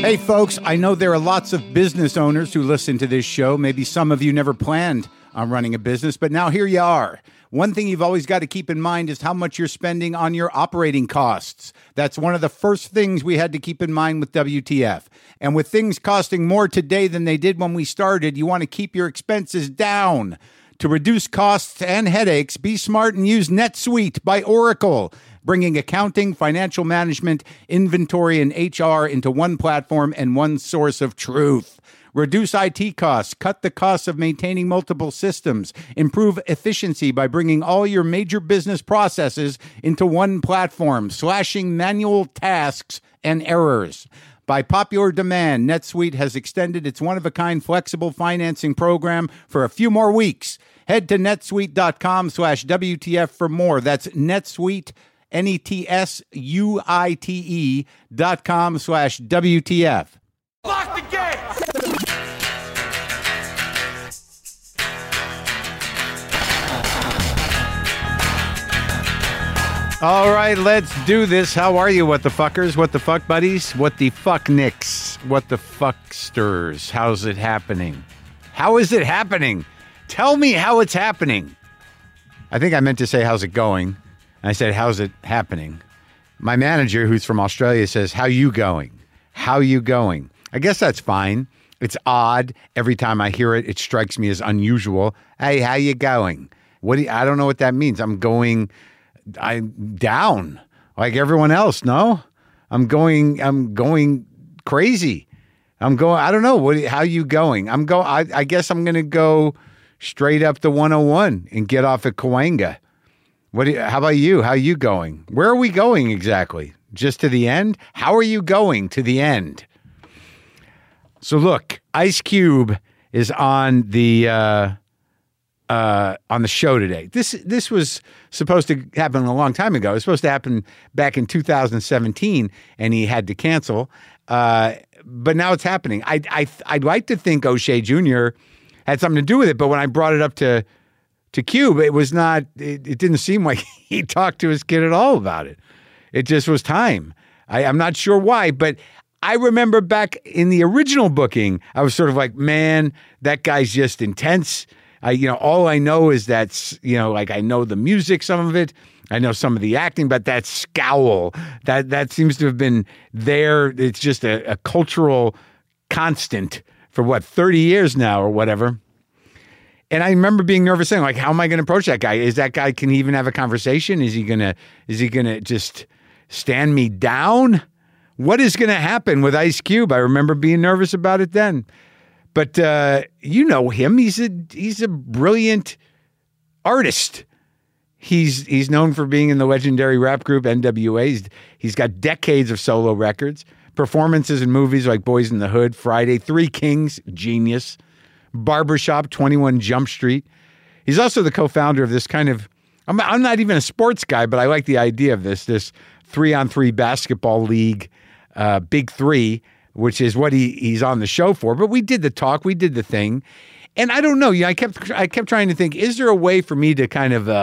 Hey folks, I know there are lots of business owners who listen to this show. Maybe some of you never planned on running a business, but now here you are. One thing you've always got to keep in mind is how much you're spending on your operating costs. That's one of the first things we had to keep in mind with WTF. And with things costing more today than they did when we started, you want to keep your expenses down. To reduce costs and headaches, be smart and use NetSuite by Oracle, bringing accounting, financial management, inventory, and HR into one platform and one source of truth. Reduce IT costs, cut the costs of maintaining multiple systems, improve efficiency by bringing all your major business processes into one platform, slashing manual tasks and errors. By popular demand, NetSuite has extended its one-of-a-kind flexible financing program for a few more weeks. Head to netsuite.com/WTF for more. That's NetSuite, NetSuite.com/WTF. Lock the gate! All right, let's do this. How are you, what the fuckers? What the fuck buddies? What the fuck nicks? What the fucksters? How's it happening? How is it happening? Tell me how it's happening. I think I meant to say, how's it going? I said, how's it happening? My manager, who's from Australia, says, how you going? How you going? I guess that's fine. It's odd. Every time I hear it, it strikes me as unusual. Hey, how you going? I don't know what that means. I'm down like everyone else. No, I'm going crazy. I don't know. How you going? I guess I'm going to go straight up to 101 and get off at Cahuenga. How about you? How you going? Where are we going exactly? Just to the end? How are you going to the end? So look, Ice Cube is on the show today. This was supposed to happen a long time ago. It was supposed to happen back in 2017, and he had to cancel. But now it's happening. I'd like to think O'Shea Jr. had something to do with it, but when I brought it up to Cube, it was not. It didn't seem like he talked to his kid at all about it. It just was time. I'm not sure why, but I remember back in the original booking, I was sort of like, man, that guy's just intense. All I know is that, I know the music, some of it. I know some of the acting, but that scowl, that seems to have been there. It's just a cultural constant for 30 years now or whatever. And I remember being nervous saying, like, how am I going to approach that guy? Can he even have a conversation? Is he going to just stand me down? What is going to happen with Ice Cube? I remember being nervous about it then. But you know him. He's a brilliant artist. He's known for being in the legendary rap group NWA. He's got decades of solo records, performances in movies like Boys in the Hood, Friday, Three Kings, genius, Barbershop, 21 Jump Street. He's also the co-founder of this kind of, I'm not even a sports guy, but I like the idea of this 3-on-3 basketball league, Big Three, which is what he's on the show for. But we did the talk, we did the thing. And I don't know, I kept trying to think, is there a way for me to kind of,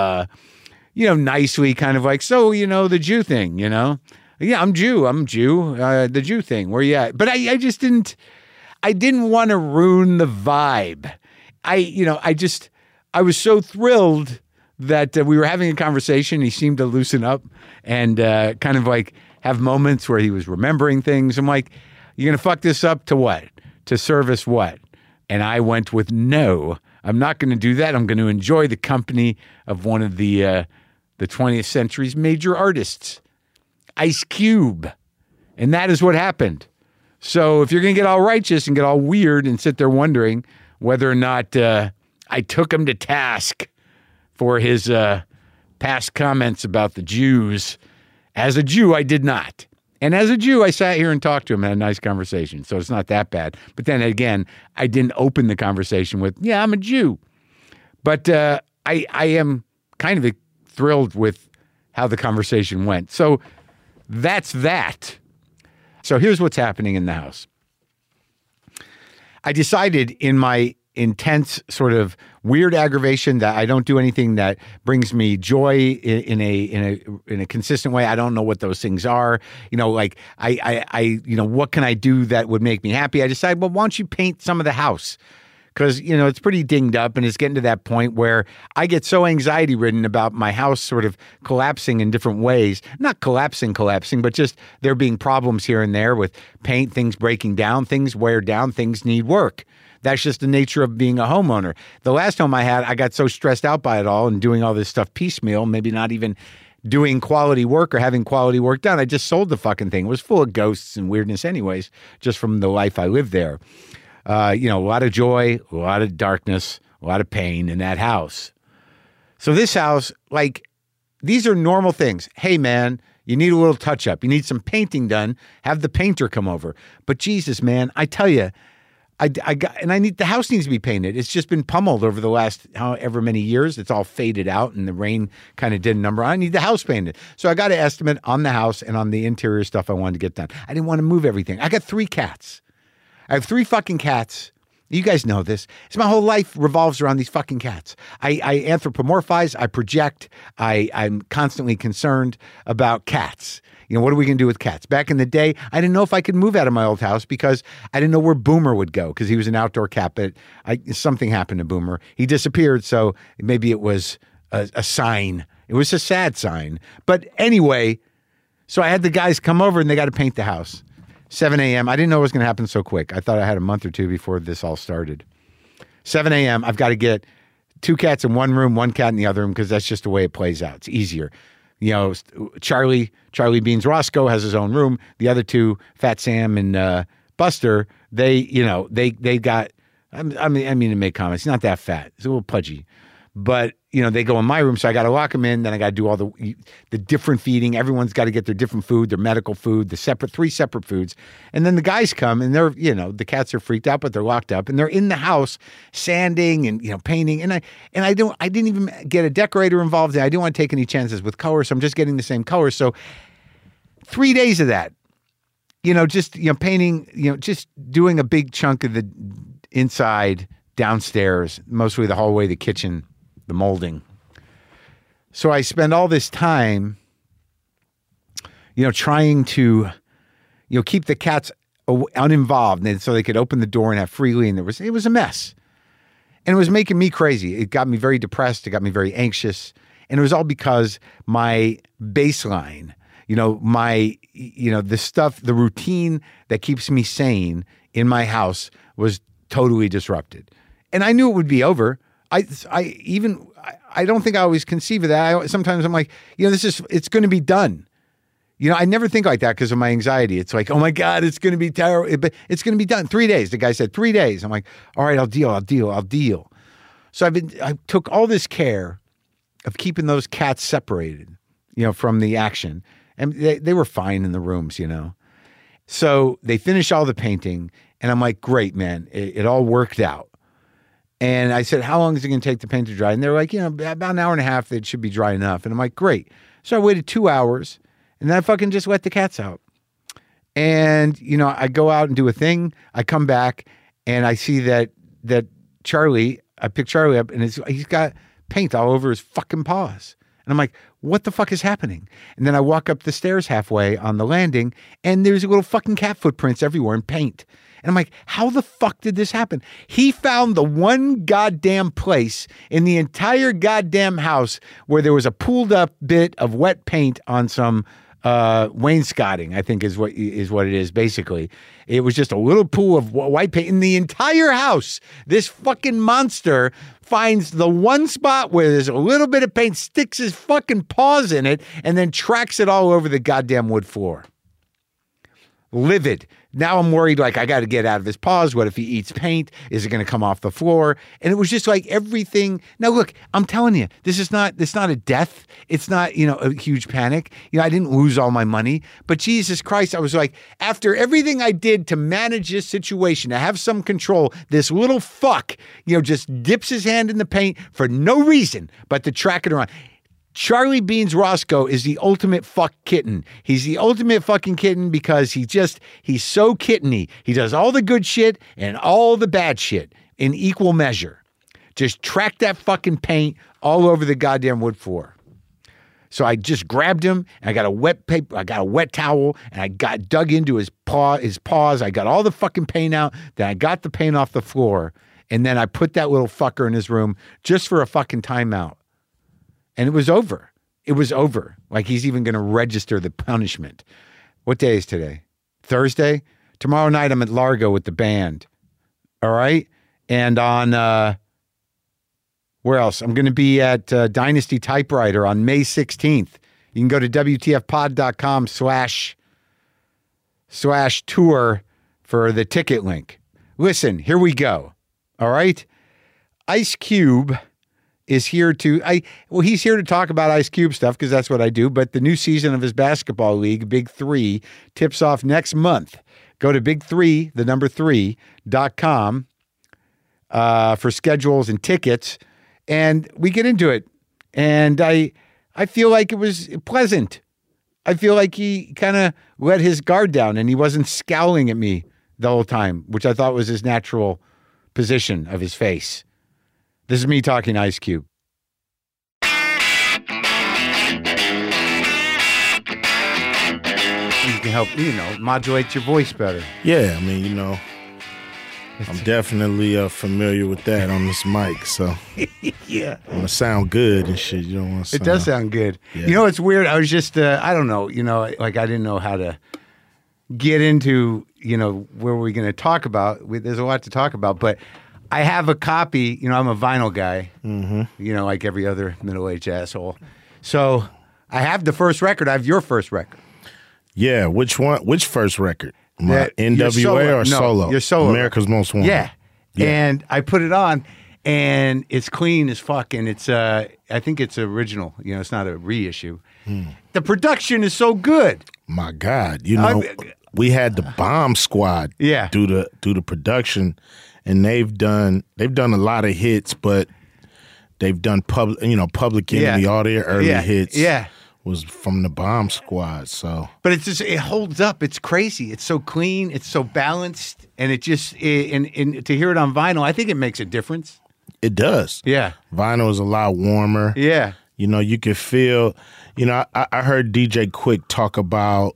nicely kind of like, so, the Jew thing, Yeah, I'm Jew, the Jew thing, where you at? But I just didn't want to ruin the vibe. I was so thrilled that we were having a conversation. He seemed to loosen up and kind of like have moments where he was remembering things. I'm like, you're going to fuck this up to what? To service what? And I went with no, I'm not going to do that. I'm going to enjoy the company of one of the 20th century's major artists, Ice Cube. And that is what happened. So if you're going to get all righteous and get all weird and sit there wondering whether or not I took him to task for his past comments about the Jews, as a Jew, I did not. And as a Jew, I sat here and talked to him and had a nice conversation. So it's not that bad. But then again, I didn't open the conversation with, yeah, I'm a Jew. But I am kind of thrilled with how the conversation went. So that's that. So here's what's happening in the house. I decided in my intense sort of weird aggravation that I don't do anything that brings me joy in a consistent way. I don't know what those things are. Like what can I do that would make me happy? I decide, well, why don't you paint some of the house? Because, it's pretty dinged up and it's getting to that point where I get so anxiety ridden about my house sort of collapsing in different ways. Not collapsing, but just there being problems here and there with paint, things breaking down, things wear down, things need work. That's just the nature of being a homeowner. The last home I had, I got so stressed out by it all and doing all this stuff piecemeal, maybe not even doing quality work or having quality work done. I just sold the fucking thing. It was full of ghosts and weirdness anyways, just from the life I lived there. A lot of joy, a lot of darkness, a lot of pain in that house. So this house, these are normal things. Hey, man, you need a little touch up. You need some painting done. Have the painter come over. But Jesus, man, I tell you, the house needs to be painted. It's just been pummeled over the last however many years. It's all faded out and the rain kind of did a number. I need the house painted. So I got an estimate on the house and on the interior stuff I wanted to get done. I didn't want to move everything. I got 3 cats. I have 3 fucking cats. You guys know this. My whole life revolves around these fucking cats. I anthropomorphize. I project. I'm constantly concerned about cats. What are we going to do with cats? Back in the day, I didn't know if I could move out of my old house because I didn't know where Boomer would go because he was an outdoor cat, but something happened to Boomer. He disappeared, so maybe it was a sign. It was a sad sign. But anyway, so I had the guys come over and they got to paint the house. 7 a.m. I didn't know it was going to happen so quick. I thought I had a month or two before this all started. 7 a.m. I've got to get 2 cats in one room, 1 cat in the other room because that's just the way it plays out. It's easier. Charlie Beans Roscoe has his own room. The other 2, Fat Sam and Buster, they got. I mean to make comments. He's not that fat. He's a little pudgy, but they go in my room, so I got to lock them in. Then I got to do all the different feeding. Everyone's got to get their different food, their medical food, 3 separate foods. And then the guys come and they're, the cats are freaked out, but they're locked up and they're in the house sanding and, painting. And I didn't even get a decorator involved. I didn't want to take any chances with color. So I'm just getting the same color. So 3 days of that, just, painting, just doing a big chunk of the inside downstairs, mostly the hallway, the kitchen, the molding. So I spend all this time, trying to, keep the cats uninvolved and so they could open the door and have freely. And it was a mess. And it was making me crazy. It got me very depressed. It got me very anxious. And it was all because my baseline, the stuff, the routine that keeps me sane in my house was totally disrupted. And I knew it would be over. I don't think I always conceive of that. Sometimes I'm like, it's going to be done. I never think like that because of my anxiety. It's like, oh my God, it's going to be terrible. But it's going to be done. 3 days. The guy said 3 days. I'm like, all right, I'll deal. So I took all this care of keeping those cats separated, from the action. And they were fine in the rooms, So they finished all the painting and I'm like, great, man. It all worked out. And I said, how long is it going to take the paint to dry? And they're like, about an hour and a half, it should be dry enough. And I'm like, great. So I waited 2 hours and then I fucking just let the cats out. And, I go out and do a thing. I come back and I see that Charlie, I pick Charlie up and he's got paint all over his fucking paws. And I'm like, what the fuck is happening? And then I walk up the stairs halfway on the landing and there's little fucking cat footprints everywhere in paint. And I'm like, how the fuck did this happen? He found the one goddamn place in the entire goddamn house where there was a pooled up bit of wet paint on some wainscoting, I think is what it is basically. It was just a little pool of white paint in the entire house. This fucking monster finds the one spot where there's a little bit of paint, sticks his fucking paws in it, and then tracks it all over the goddamn wood floor. Livid. Now I'm worried, I got to get out of his paws. What if he eats paint? Is it going to come off the floor? And it was just like everything. Now, look, I'm telling you, it's not a death. It's not, a huge panic. I didn't lose all my money. But Jesus Christ, I was like, after everything I did to manage this situation, to have some control, this little fuck, just dips his hand in the paint for no reason but to track it around. Charlie Beans Roscoe is the ultimate fuck kitten. He's the ultimate fucking kitten because he's so kitteny. He does all the good shit and all the bad shit in equal measure. Just track that fucking paint all over the goddamn wood floor. So I just grabbed him, and I got a wet paper, I got a wet towel, and I got dug into his paws. I got all the fucking paint out. Then I got the paint off the floor, and then I put that little fucker in his room just for a fucking timeout. And it was over. It was over. Like he's even going to register the punishment. What day is today? Thursday? Tomorrow night I'm at Largo with the band. All right? And on... where else? I'm going to be at Dynasty Typewriter on May 16th. You can go to WTFpod.com/tour for the ticket link. Listen, here we go. All right? Ice Cube is here he's here to talk about Ice Cube stuff because that's what I do, but the new season of his basketball league, Big 3, tips off next month. Go to big3.com for schedules and tickets. And we get into it. And I feel like it was pleasant. I feel like he kind of let his guard down and he wasn't scowling at me the whole time, which I thought was his natural position of his face. This is me talking to Ice Cube. You can help, modulate your voice better. Yeah, I mean, I'm definitely familiar with that on this mic, so yeah, I'm gonna sound good and shit. You don't want to. It does sound good. Yeah. It's weird. I was just, I don't know. Like I didn't know how to get into, where we're going to talk about. There's a lot to talk about, but I have a copy. I'm a vinyl guy. Mm-hmm. Like every other middle-aged asshole. So I have the first record. I have your first record. Yeah, which one? Which first record? My NWA or solo? Your solo. America's Most Wanted. Yeah. And I put it on, and it's clean as fuck, and it's, I think it's original. It's not a reissue. The production is so good. My God. We had the Bomb Squad do the production, and they've done a lot of hits, but they've done Public Enemy, all their early hits. Yeah. Was from the Bomb Squad, so. But it holds up. It's crazy. It's so clean. It's so balanced, and and to hear it on vinyl, I think it makes a difference. It does. Yeah, vinyl is a lot warmer. Yeah, you can feel. I heard DJ Quick talk about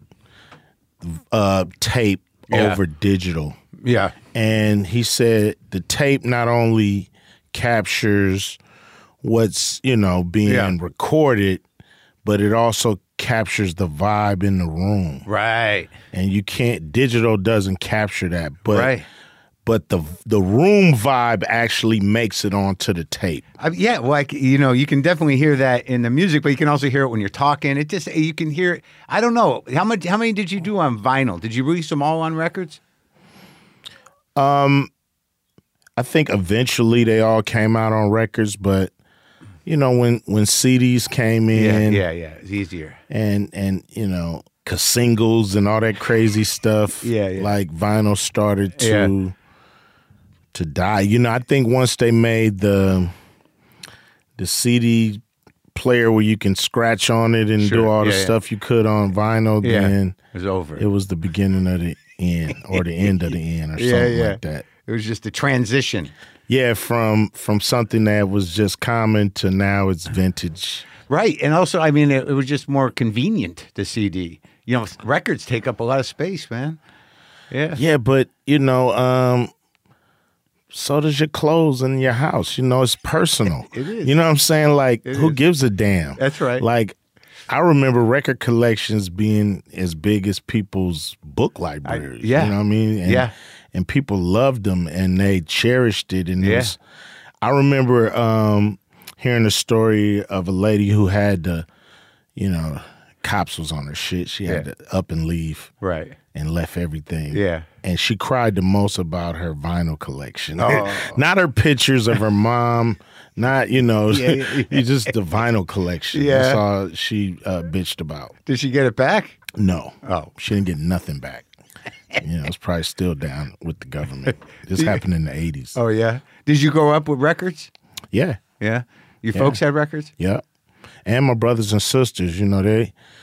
tape over digital. Yeah, and he said the tape not only captures what's being recorded, but it also captures the vibe in the room. Right. And digital doesn't capture that. But but the room vibe actually makes it onto the tape. Yeah, you can definitely hear that in the music, but you can also hear it when you're talking. You can hear it. I don't know. How many did you do on vinyl? Did you release them all on records? I think eventually they all came out on records, but when CDs came in, it's easier, and singles and all that crazy stuff, like vinyl started to die. I think once they made the CD player where you can scratch on it and do all the stuff you could on vinyl, then it was over. It was the beginning of the end, or the end of the end, or something like that. It was just a transition. Yeah, from something that was just common to now it's vintage. Right. And also, it was just more convenient, the CD. Records take up a lot of space, man. Yeah. Yeah, but, so does your clothes in your house. It's personal. It is. You know what I'm saying? Like, who gives a damn? That's right. Like, I remember record collections being as big as people's book libraries. You know what I mean? And people loved them and they cherished it. And I remember hearing the story of a lady who had to, cops was on her shit. She had to up and leave. Right. And left everything. Yeah. And she cried the most about her vinyl collection. Not her pictures of her mom, not, just the vinyl collection. Yeah. That's all she bitched about. Did she get it back? No. Oh. She didn't get nothing back. It's probably still down with the government. This happened in the 80s. Oh, yeah? Did you grow up with records? Yeah. Yeah? Your folks had records? Yeah. And my brothers and sisters,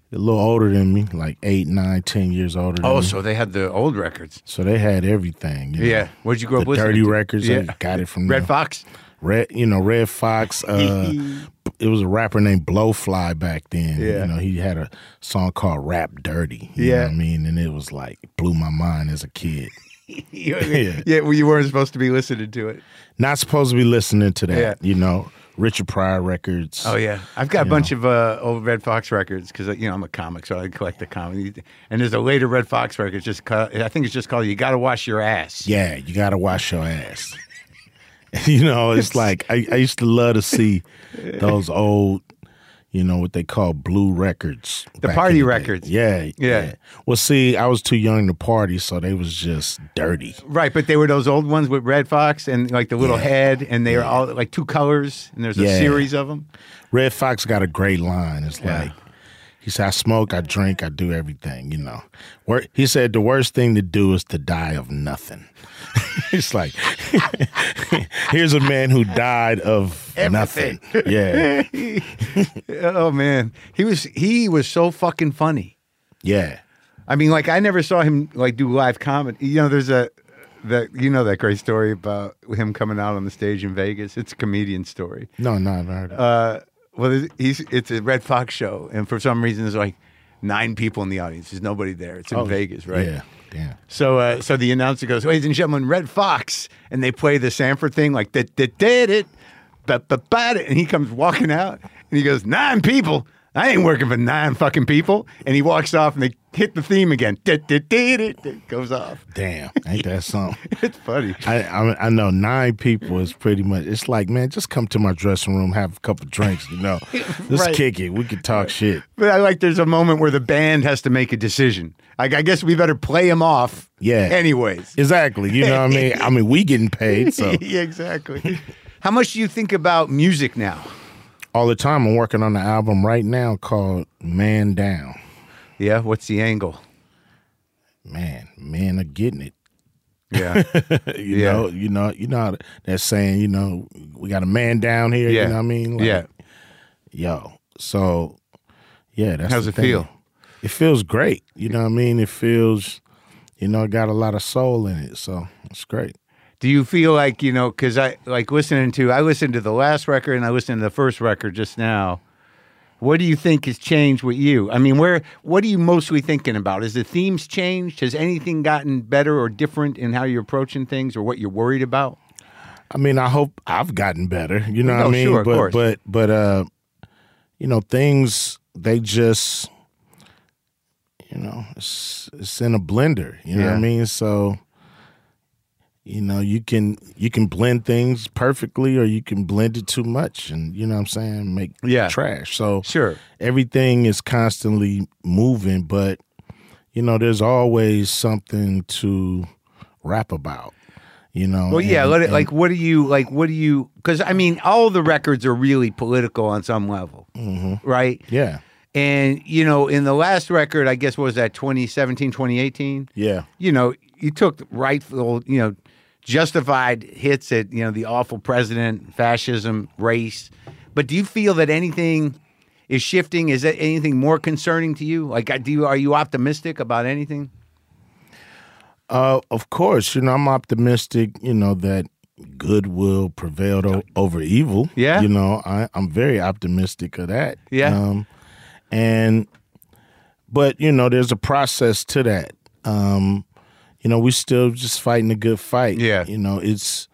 a little older than me, like 8, 9, 10 years older than me. So they had the old records. So they had everything. You know? Where'd you grow up the listening dirty to? records, I got it from Red Fox? Red Fox. It was a rapper named Blowfly back then. Yeah. You know, he had a song called Rap Dirty. You know what I mean? And it was like, blew my mind as a kid. Well, you weren't supposed to be listening to it. Not supposed to be listening to that, you know. Richard Pryor records. Oh, yeah. I've got a bunch of old Red Fox records because, you know, I'm a comic, so I collect the comic. And there's a later Red Fox record, I think it's just called You Gotta Wash Your Ass. Yeah, you gotta wash your ass. You know, it's like, I used to love to see those old, you know, what they call blue records. The party records. Yeah. Well, see, I was too young to party, so they was just dirty. Right, but they were those old ones with Red Fox and like the little head, and they were all like 2 colors, and there's a series of them. Red Fox got a great line. It's like, he said, I smoke, I drink, I do everything, you know. He said the worst thing to do is to die of nothing. It's like, here's a man who died of everything. Nothing. Yeah. Oh, man. He was so fucking funny. Yeah. I mean, like, I never saw him, like, do live comedy. You know, there's that great story about him coming out on the stage in Vegas. It's a comedian story. No, I've heard it. Well, it's a Red Fox show, and for some reason, there's like 9 people in the audience. There's nobody there. It's in Vegas, right? Yeah, damn. So the announcer goes, ladies and gentlemen, Red Fox, and they play the Sanford thing, like, and he comes walking out, and he goes, 9 people? I ain't working for 9 fucking people. And he walks off, and they hit the theme again. It goes off. Damn, ain't that something? It's funny. I know 9 people is pretty much, it's like, man, just come to my dressing room, have a couple drinks, you know. Let's kick it. We can talk shit. But I like there's a moment where the band has to make a decision. Like, I guess we better play him off anyways. Exactly. You know what I mean? I mean, we getting paid, so. Yeah, exactly. How much do you think about music now? All the time. I'm working on an album right now called Man Down. Yeah, what's the angle? Man, men are getting it. Yeah. you know that saying, you know, we got a man down here, you know what I mean? Like, yo. So that's how's the it thing. feel? It feels great. You know what I mean? It feels, you know, it got a lot of soul in it. So it's great. Do you feel like, you know, because I listened to the last record and I listened to the first record just now. What do you think has changed with you? I mean, what are you mostly thinking about? Has the themes changed? Has anything gotten better or different in how you're approaching things or what you're worried about? I mean, I hope I've gotten better. You know what I mean? Sure, of course. But you know, things, they just, you know, it's in a blender. You know what I mean? So, you know, you can blend things perfectly or you can blend it too much and, you know what I'm saying, make trash. So everything is constantly moving, but, you know, there's always something to rap about, you know. Well, what do you, because, I mean, all the records are really political on some level, right? Yeah. And, you know, in the last record, I guess, what was that, 2017, 2018? Yeah. You know, you took rightful, you know, justified hits at, you know, the awful president, fascism, race. But do you feel that anything is shifting? Is that anything more concerning to you? Like, are you optimistic about anything? Of course. You know, I'm optimistic, you know, that good will prevail over evil. Yeah. You know, I'm very optimistic of that. Yeah. But, you know, there's a process to that. You know, we still just fighting a good fight. Yeah. You know, it's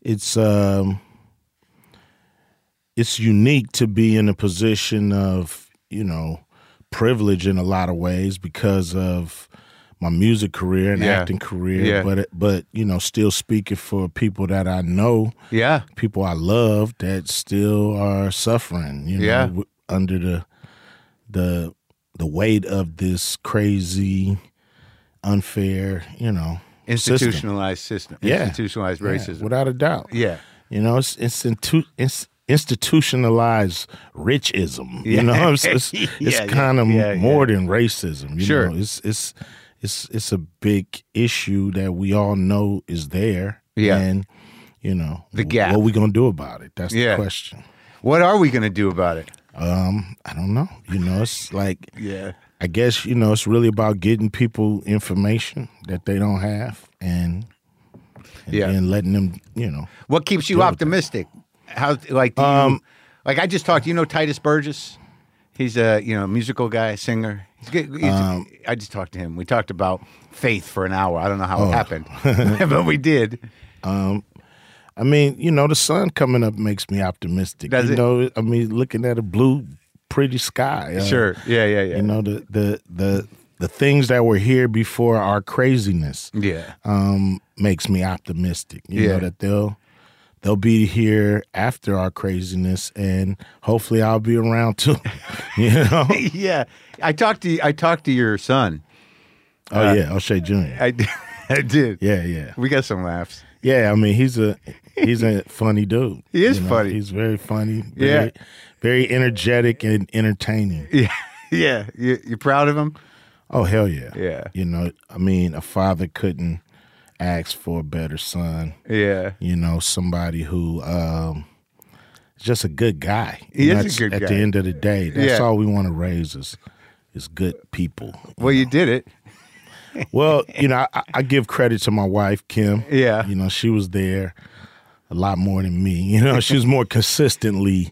unique to be in a position of, you know, privilege in a lot of ways because of my music career and acting career. Yeah. But you know, still speaking for people that I know. Yeah. People I love that still are suffering, you know, under the weight of this crazy, unfair, you know, institutionalized system. Institutionalized racism. Without a doubt. Yeah. You know, it's institutionalized richism. You know, it's kind of more than racism. You know, it's a big issue that we all know is there. Yeah. And, you know, the gap. What are we going to do about it? That's the question. What are we going to do about it? I don't know. You know, it's like I guess, it's really about getting people information that they don't have and then letting them, What keeps you optimistic? How, like, do you, like I just talked, Titus Burgess? He's a, musical guy, singer. He's good. I just talked to him. We talked about faith for an hour. I don't know how it happened, but we did. I mean, the sun coming up makes me optimistic. Does it? I mean, looking at a blue, pretty sky. Sure. Yeah. The things that were here before our craziness. Yeah. Makes me optimistic. You know that they'll be here after our craziness, and hopefully I'll be around too. Yeah. I talked to your son. Oh yeah, O'Shea Jr. I did. Yeah. We got some laughs. Yeah, I mean he's a funny dude. He is funny. He's very funny. Very energetic and entertaining. Yeah. Yeah. You proud of him? Oh hell yeah. Yeah. I mean, a father couldn't ask for a better son. Yeah. Somebody who is just a good guy. He is a good guy. At the end of the day, that's all we want to raise is good people. Well, you did it. Well, I give credit to my wife, Kim. Yeah. She was there a lot more than me. She was more consistently,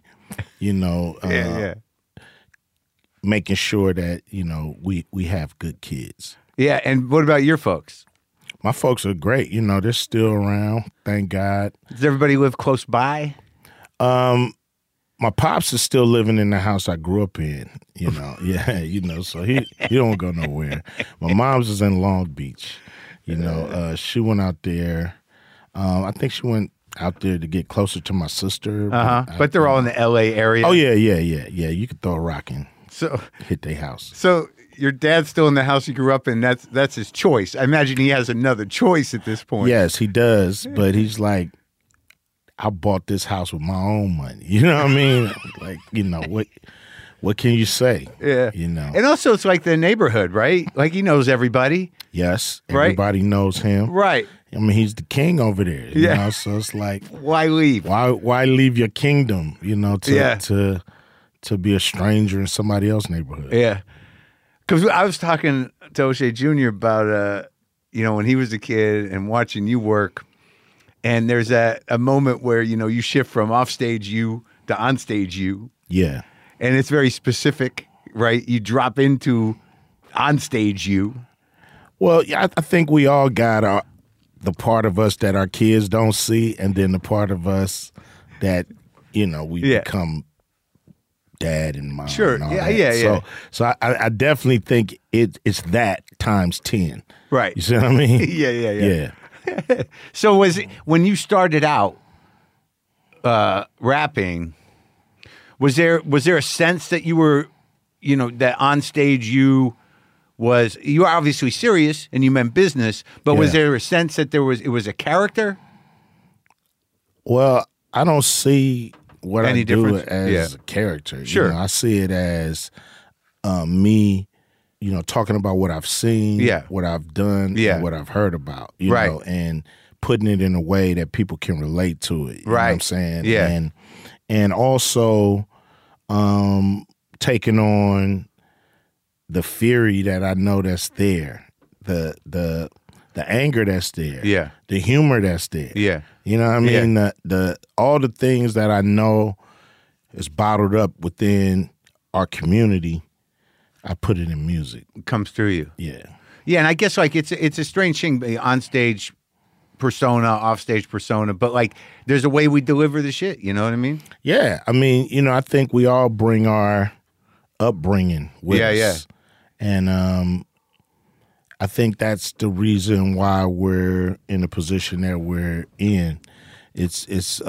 making sure that, we have good kids. Yeah. And what about your folks? My folks are great. They're still around. Thank God. Does everybody live close by? My pops is still living in the house I grew up in, so he don't go nowhere. My mom's is in Long Beach, she went out there. I think she went out there to get closer to my sister. But they're all in the L.A. area. Oh, yeah. You could throw a rock in, hit their house. So your dad's still in the house you grew up in. That's his choice. I imagine he has another choice at this point. Yes, he does, but he's like, I bought this house with my own money. You know what I mean? Like, what can you say? Yeah. And also it's like the neighborhood, right? Like he knows everybody. Yes. Right? Everybody knows him. Right. I mean, he's the king over there. Yeah. So it's like, why leave? Why leave your kingdom, to be a stranger in somebody else's neighborhood? Yeah. Because I was talking to O'Shea Jr. about, when he was a kid and watching you work. And there's a moment where, you shift from offstage you to onstage you. Yeah. And it's very specific, right? You drop into onstage you. Well, I think we all got the part of us that our kids don't see, and then the part of us that, we become dad and mom. Sure. And all Yeah, that. yeah. So I definitely think it's that times 10. Right. You see what I mean? Yeah. So when you started out rapping, was there a sense that you were, that on stage you were obviously serious and you meant business, but was there a sense that it was a character? Well, I don't see what Any I do difference? as a character. Sure. I see it as me, talking about what I've seen, what I've done, and what I've heard about, you know, and putting it in a way that people can relate to it. You know what I'm saying? Yeah. And also taking on the fury that I know that's there, the anger that's there, the humor that's there. Yeah. You know what I mean? The all the things that I know is bottled up within our community, I put it in music. It comes through you. Yeah. Yeah, and I guess like it's a strange thing, on stage persona, off stage persona, but like there's a way we deliver the shit, you know what I mean? Yeah. I mean, I think we all bring our upbringing with us. Yeah. And I think that's the reason why we're in the position that we're in. It's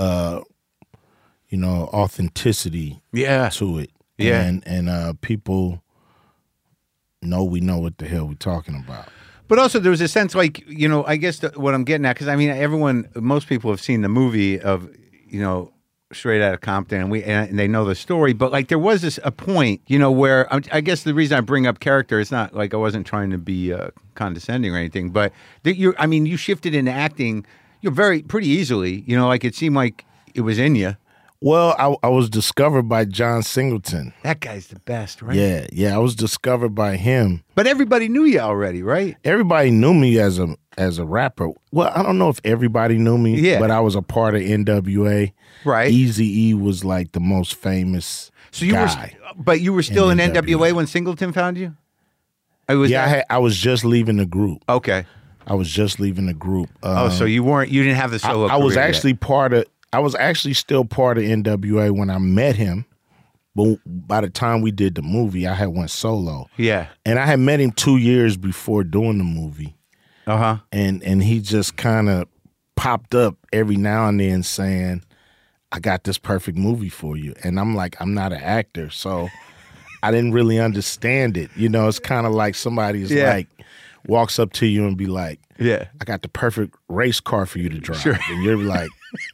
authenticity to it. Yeah. And people we know what the hell we're talking about. But also there was a sense like, I guess what I'm getting at, because I mean, most people have seen the movie of, Straight Outta Compton, and they know the story, but like there was a point, where I guess the reason I bring up character, it's not like I wasn't trying to be condescending or anything, but you shifted into acting, pretty easily, like it seemed like it was in you. Well, I was discovered by John Singleton. That guy's the best, right? Yeah. I was discovered by him. But everybody knew you already, right? Everybody knew me as a rapper. Well, I don't know if everybody knew me, but I was a part of NWA. Right. Eazy-E was like the most famous guy. But you were still in NWA when Singleton found you? I was just leaving the group. Okay. I was just leaving the group. So you didn't have the solo career I was actually I was actually still part of NWA when I met him, but by the time we did the movie, I had went solo. Yeah. And I had met him 2 years before doing the movie. Uh-huh. And he just kind of popped up every now and then saying, I got this perfect movie for you. And I'm like, I'm not an actor, so I didn't really understand it. You know, it's kind of like somebody's like, walks up to you and be like, I got the perfect race car for you to drive. Sure. And you're like,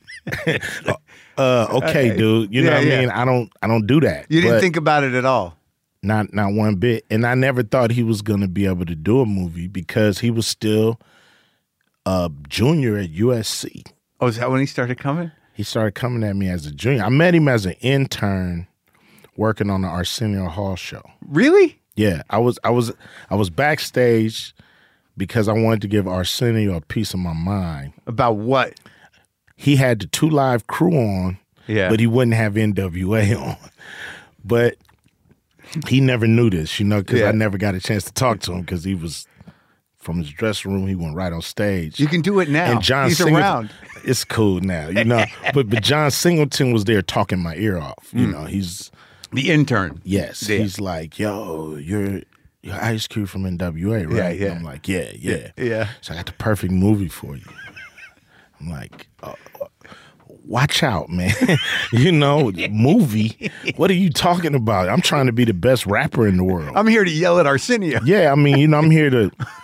okay, dude. You know what I mean? I don't do that. You didn't think about it at all? Not one bit. And I never thought he was going to be able to do a movie because he was still a junior at USC. Oh, is that when he started coming? He started coming at me as a junior. I met him as an intern working on the Arsenio Hall show. Really? Yeah. I was backstage because I wanted to give Arsenio a piece of my mind. About what? He had the 2 Live crew on, but he wouldn't have NWA on. But he never knew this, you know, because I never got a chance to talk to him because he was from his dressing room. He went right on stage. You can do it now. And he's around. It's cool now, you know. but John Singleton was there talking my ear off. You know, he's the intern. Yes, he's like, yo, you're Ice Cube from NWA, right? Yeah. And I'm like, yeah. So I got the perfect movie for you. I'm like, watch out, man. You know, movie? What are you talking about? I'm trying to be the best rapper in the world. I'm here to yell at Arsenio. Yeah, I mean, you know, I'm here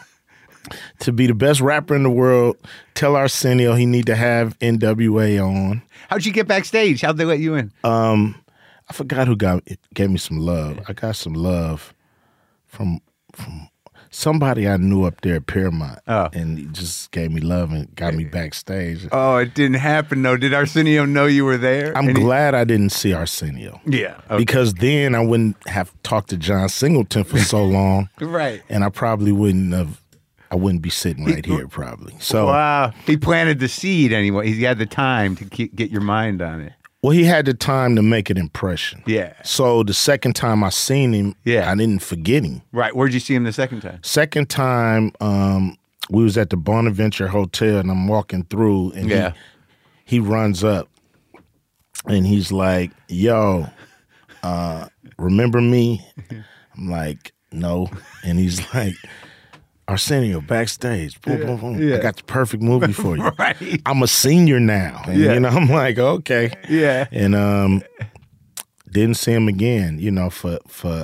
to be the best rapper in the world. Tell Arsenio he need to have NWA on. How'd you get backstage? How'd they let you in? I forgot who gave me some love. I got some love from somebody I knew up there at Paramount, and he just gave me love and got me backstage. Oh, it didn't happen, though. Did Arsenio know you were there? I'm glad I didn't see Arsenio. Yeah. Okay. Because then I wouldn't have talked to John Singleton for so long. Right. And I probably I wouldn't be sitting right here probably. So wow. He planted the seed anyway. He had the time to get your mind on it. Well, he had the time to make an impression. Yeah. So the second time I seen him, I didn't forget him. Right. Where'd you see him the second time? Second time, we was at the Bonaventure Hotel, and I'm walking through, and he runs up, and he's like, yo, remember me? I'm like, no. And he's like, Arsenio, backstage. Boom, boom, boom. I got the perfect movie for you. Right. I'm a senior now. And, you know, I'm like, okay. Yeah. And didn't see him again, you know, for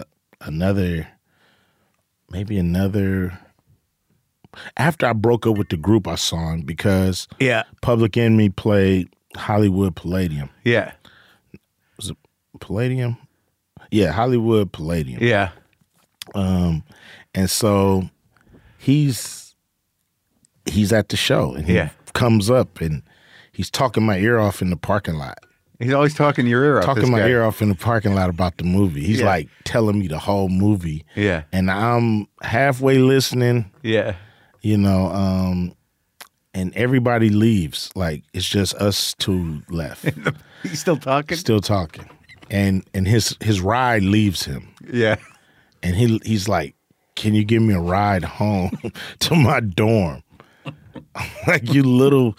maybe another. After I broke up with the group, I saw him because Public Enemy played Hollywood Palladium. Yeah. Was it Palladium? Yeah, Hollywood Palladium. Yeah. And so he's at the show, and he comes up and he's talking my ear off in the parking lot. He's always talking your ear off. Talking my ear off in the parking lot about the movie. He's like telling me the whole movie. Yeah. And I'm halfway listening. Yeah. You know, and everybody leaves. Like, it's just us two left. He's still talking? Still talking. And his ride leaves him. Yeah. And he's like, can you give me a ride home to my dorm? Like, you little...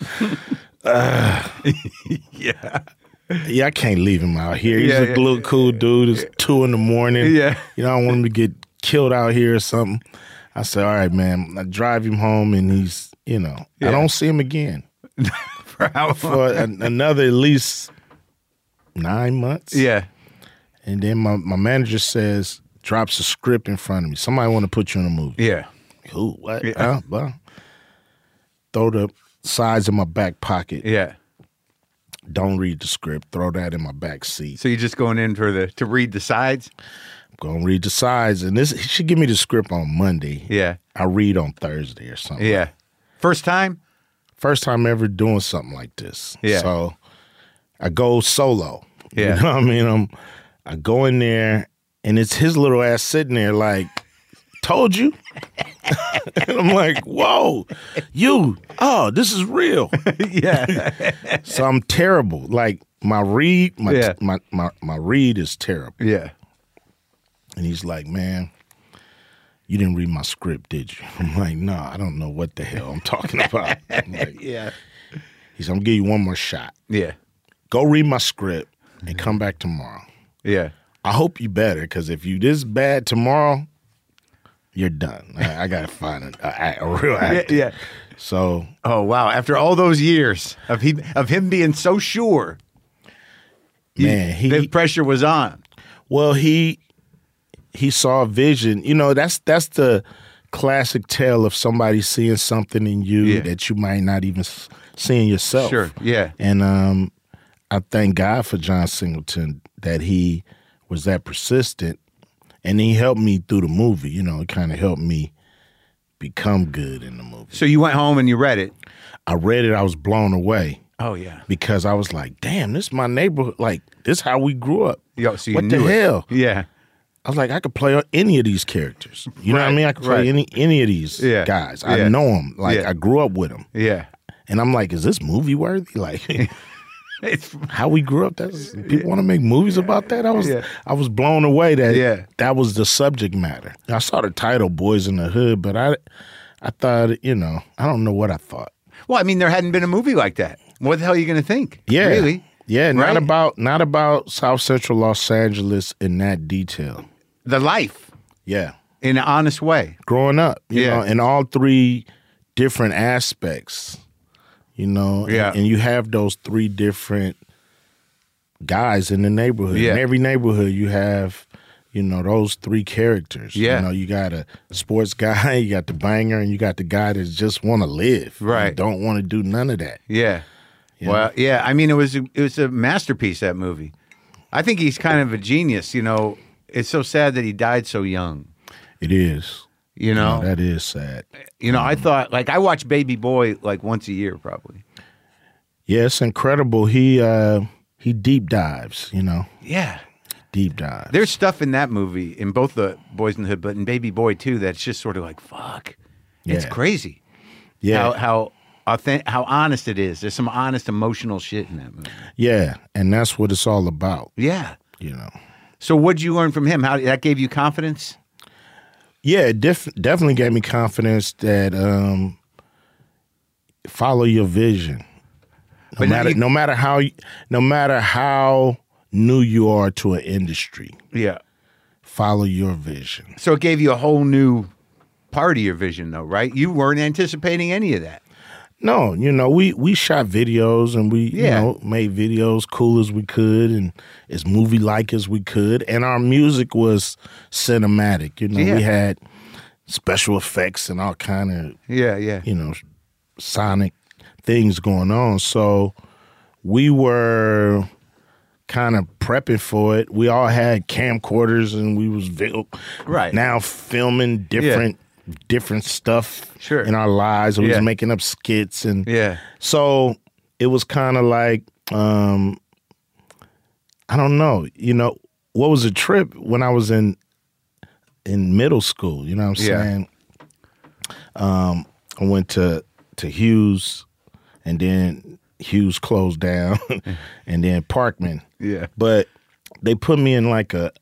Yeah, I can't leave him out here. He's a little cool dude. It's 2 a.m. Yeah. You know, I don't want him to get killed out here or something. I said, all right, man. I drive him home, and he's, you know, I don't see him again. For how long? For another at least 9 months. Yeah. And then my manager drops a script in front of me. Somebody want to put you in a movie. Yeah. Who? What? Yeah. Well, throw the sides in my back pocket. Yeah. Don't read the script. Throw that in my back seat. So you're just going in to read the sides? I'm going to read the sides. And he should give me the script on Monday. Yeah. I read on Thursday or something. Yeah. First time? First time ever doing something like this. Yeah. So I go solo. Yeah. You know what I mean? I go in there, and it's his little ass sitting there like, told you. And I'm like, whoa, this is real. Yeah. So I'm terrible. Like my read is terrible. Yeah. And he's like, man, you didn't read my script, did you? I'm like, no, I don't know what the hell I'm talking about. I'm like, yeah. He's I'm gonna give you one more shot. Yeah. Go read my script and come back tomorrow. Yeah. I hope you better, because if you this bad tomorrow, you're done. I gotta find a real actor. Yeah. So. Oh wow! After all those years of him being so sure, man, the pressure was on. Well, he saw a vision. You know, that's the classic tale of somebody seeing something in you that you might not even see in yourself. Sure. Yeah. And I thank God for John Singleton that he was that persistent. And he helped me through the movie. You know, it kind of helped me become good in the movie. So you went home and you read it. I read it. I was blown away. Oh, yeah. Because I was like, damn, this is my neighborhood. Like, this is how we grew up. Yo, so you what knew the hell? Yeah. I was like, I could play any of these characters. You know what I mean? I could play any of these guys. I know them. Like, I grew up with them. Yeah. And I'm like, is this movie worthy? Like... how we grew up. People want to make movies about that. I was blown away that was the subject matter. I saw the title Boys in the Hood, but I thought, you know, I don't know what I thought. Well, I mean, there hadn't been a movie like that. What the hell are you going to think? Yeah, really? Yeah, right? not about South Central Los Angeles in that detail. The life. Yeah, in an honest way. Growing up, you know, in all three different aspects. You know, and you have those three different guys in the neighborhood. Yeah. In every neighborhood, you have, you know, those three characters. Yeah. You know, you got a sports guy, you got the banger, and you got the guy that just want to live. Right. You don't want to do none of that. Yeah. You know? Well, yeah. I mean, it was a masterpiece, that movie. I think he's kind of a genius. You know, it's so sad that he died so young. It is. You know, that is sad. You know, I thought, like, I watch Baby Boy like once a year, probably. Yeah, it's incredible. He deep dives, you know. Yeah. Deep dives. There's stuff in that movie, in both the Boys in the Hood, but in Baby Boy too, that's just sort of like, fuck. It's crazy. Yeah. How honest it is. There's some honest, emotional shit in that movie. Yeah, and that's what it's all about. Yeah. You know. So what'd you learn from him? How that gave you confidence? Yeah, it definitely gave me confidence that follow your vision. No matter how new you are to an industry. Yeah. Follow your vision. So it gave you a whole new part of your vision, though, right? You weren't anticipating any of that. No, you know, we shot videos and we you know, made videos cool as we could and as movie-like as we could. And our music was cinematic. You know, we had special effects and all kind of, you know, sonic things going on. So we were kind of prepping for it. We all had camcorders and we was now filming different stuff in our lives. We was making up skits and so it was kind of like I don't know, you know, what was a trip when I was in middle school, you know what I'm saying? I went to Hughes and then Hughes closed down and then Parkman. Yeah. But they put me in like a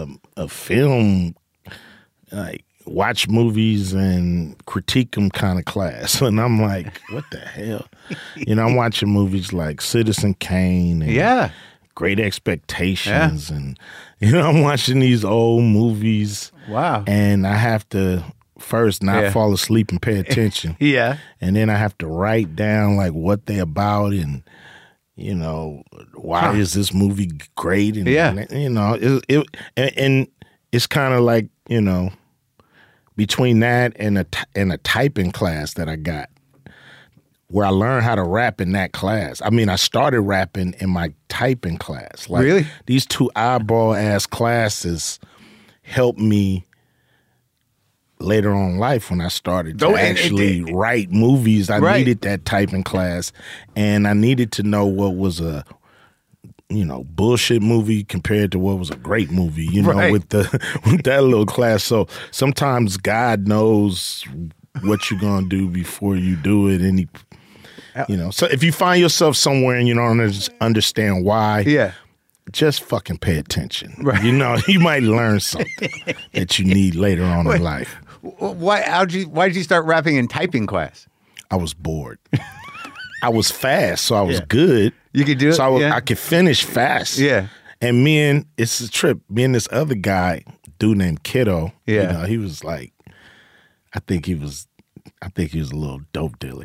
film, like watch movies and critique them kind of class. And I'm like, what the hell? You know, I'm watching movies like Citizen Kane and Great Expectations. And, you know, I'm watching these old movies. Wow. And I have to first not fall asleep and pay attention. And then I have to write down like what they about and, you know, why is this movie great? And, you know, and it's kind of like, you know, between that and a typing class that I got where I learned how to rap in that class. I mean, I started rapping in my typing class. Like, really? These two eyeball-ass classes helped me later on in life when I started to actually write movies. I needed that typing class, and I needed to know what was a bullshit movie compared to what was a great movie, with that little class. So sometimes God knows what you're gonna do before you do it, and so if you find yourself somewhere and you don't understand why, just fucking pay attention. Right. You might learn something that you need later on in life. Why did you start rapping in typing class? I was bored. I was fast, so I was good. You could do it? So I could finish fast. Yeah. And it's a trip. Me and this other guy, dude named Kiddo, he was like, I think he was a little dope dealer.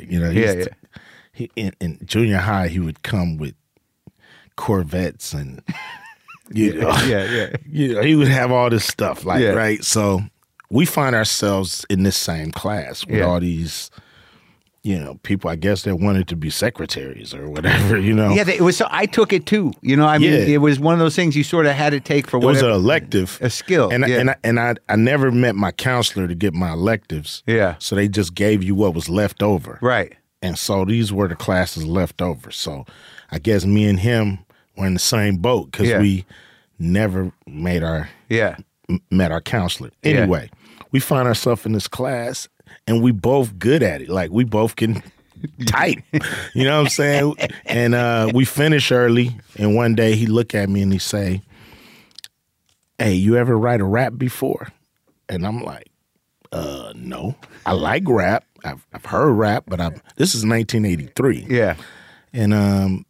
In junior high, he would come with Corvettes and, he would have all this stuff, right? So we find ourselves in this same class with all these, people, I guess, that wanted to be secretaries or whatever, Yeah, it was. So I took it too. It was one of those things you sort of had to take for whatever. It was an elective, a skill, and I never met my counselor to get my electives. Yeah, so they just gave you what was left over, right? And so these were the classes left over. So I guess me and him were in the same boat because we never met our counselor. Anyway, we find ourselves in this class. And we both good at it. Like, we both can type. You know what I'm saying? And we finish early. And one day he look at me and he say, "Hey, you ever write a rap before?" And I'm like, no. I like rap. I've heard rap, but this is 1983. Yeah. And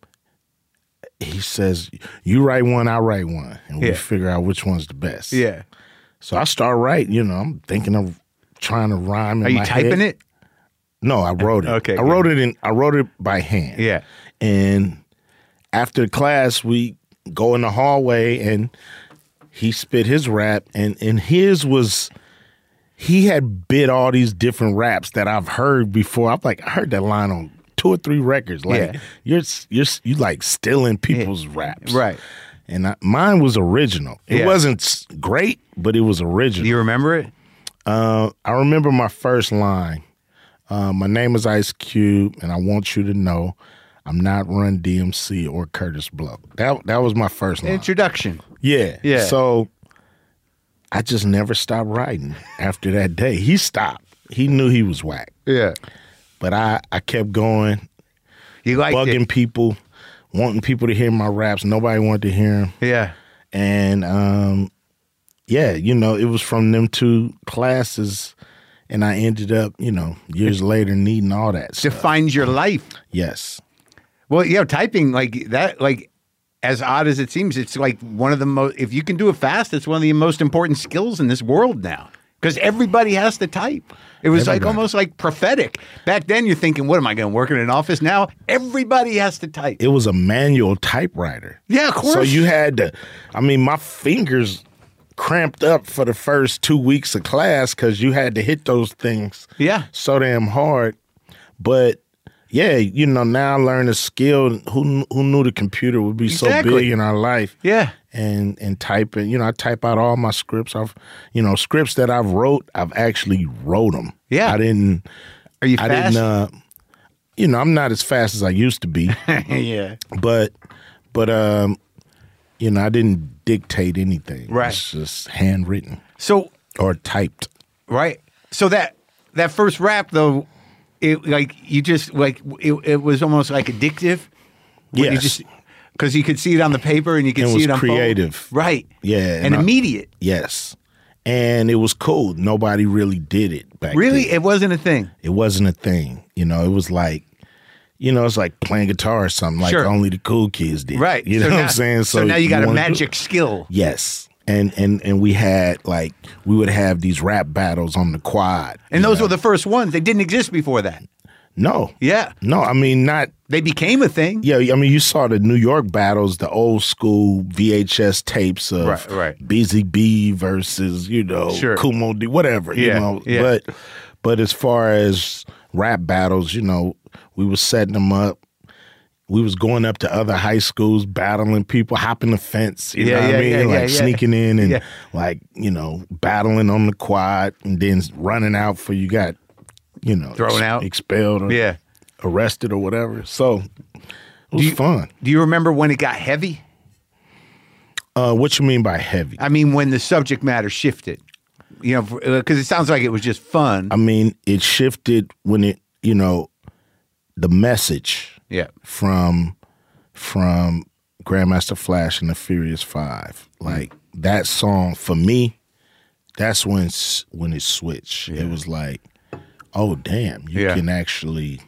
he says, "You write one, I write one. And we figure out which one's the best." Yeah. So I start writing, I'm thinking of trying to rhyme in my head. Are you typing it? No, I wrote it. Okay. I wrote it by hand. Yeah. And after class, we go in the hallway and he spit his rap, and his was, he had bit all these different raps that I've heard before. I'm like, I heard that line on 2 or 3 records. Like, you like stealing people's raps. Right. And mine was original. It wasn't great, but it was original. Do you remember it? I remember my first line. My name is Ice Cube, and I want you to know I'm not Run DMC or Curtis Blow. That was my first line. Introduction. Yeah. So I just never stopped writing after that day. He stopped. He knew he was whack. Yeah. But I kept going. You liked bugging people, wanting people to hear my raps. Nobody wanted to hear them. Yeah. And it was from them 2 classes, and I ended up, years later needing all that stuff. Defines your life. Yes. Well, typing like that, like, as odd as it seems, it's like one of the most, if you can do it fast, it's one of the most important skills in this world now. Because everybody has to type. It was like almost like prophetic. Back then, you're thinking, what am I going to work in an office? Now, everybody has to type. It was a manual typewriter. Yeah, of course. So you had to, my fingers cramped up for the first 2 weeks of class because you had to hit those things so damn hard. But now I learned a skill. Who knew the computer would be so big in our life? Yeah. And typing, I type out all my scripts. Scripts that I've wrote, I've actually wrote them. Yeah. I didn't. Are you fast? I'm not as fast as I used to be. Yeah. But I didn't dictate anything. Right. It's just handwritten. So. Or typed. Right. So that first rap though, it was almost like addictive. Yes. Because you could see it on the paper and you could see it on creative. phone. Right. Yeah. And immediate. Yes. And it was cool. Nobody really did it back Really? then. It wasn't a thing? It wasn't a thing. It was like, it's like playing guitar or something. Like only the cool kids did. Right. You know what I'm saying? So now you got a magic skill. Yes. And we had we would have these rap battles on the quad. And those were the first ones. They didn't exist before that. No. Yeah. No, not. They became a thing. Yeah, you saw the New York battles, the old school VHS tapes of BZB versus, Kumo D, whatever, Yeah. But as far as rap battles, we were setting them up. We was going up to other high schools, battling people, hopping the fence, you know what I mean? Sneaking in and battling on the quad and then running out for you got, thrown out, expelled or arrested or whatever. So It was fun. Do you remember when it got heavy? What you mean by heavy? I mean, when the subject matter shifted, you know, because it sounds like it was just fun. I mean, it shifted when it, you know, the message from Grandmaster Flash and the Furious Five, like that song for me, that's when it switched. Yeah. It was like, oh damn, you can actually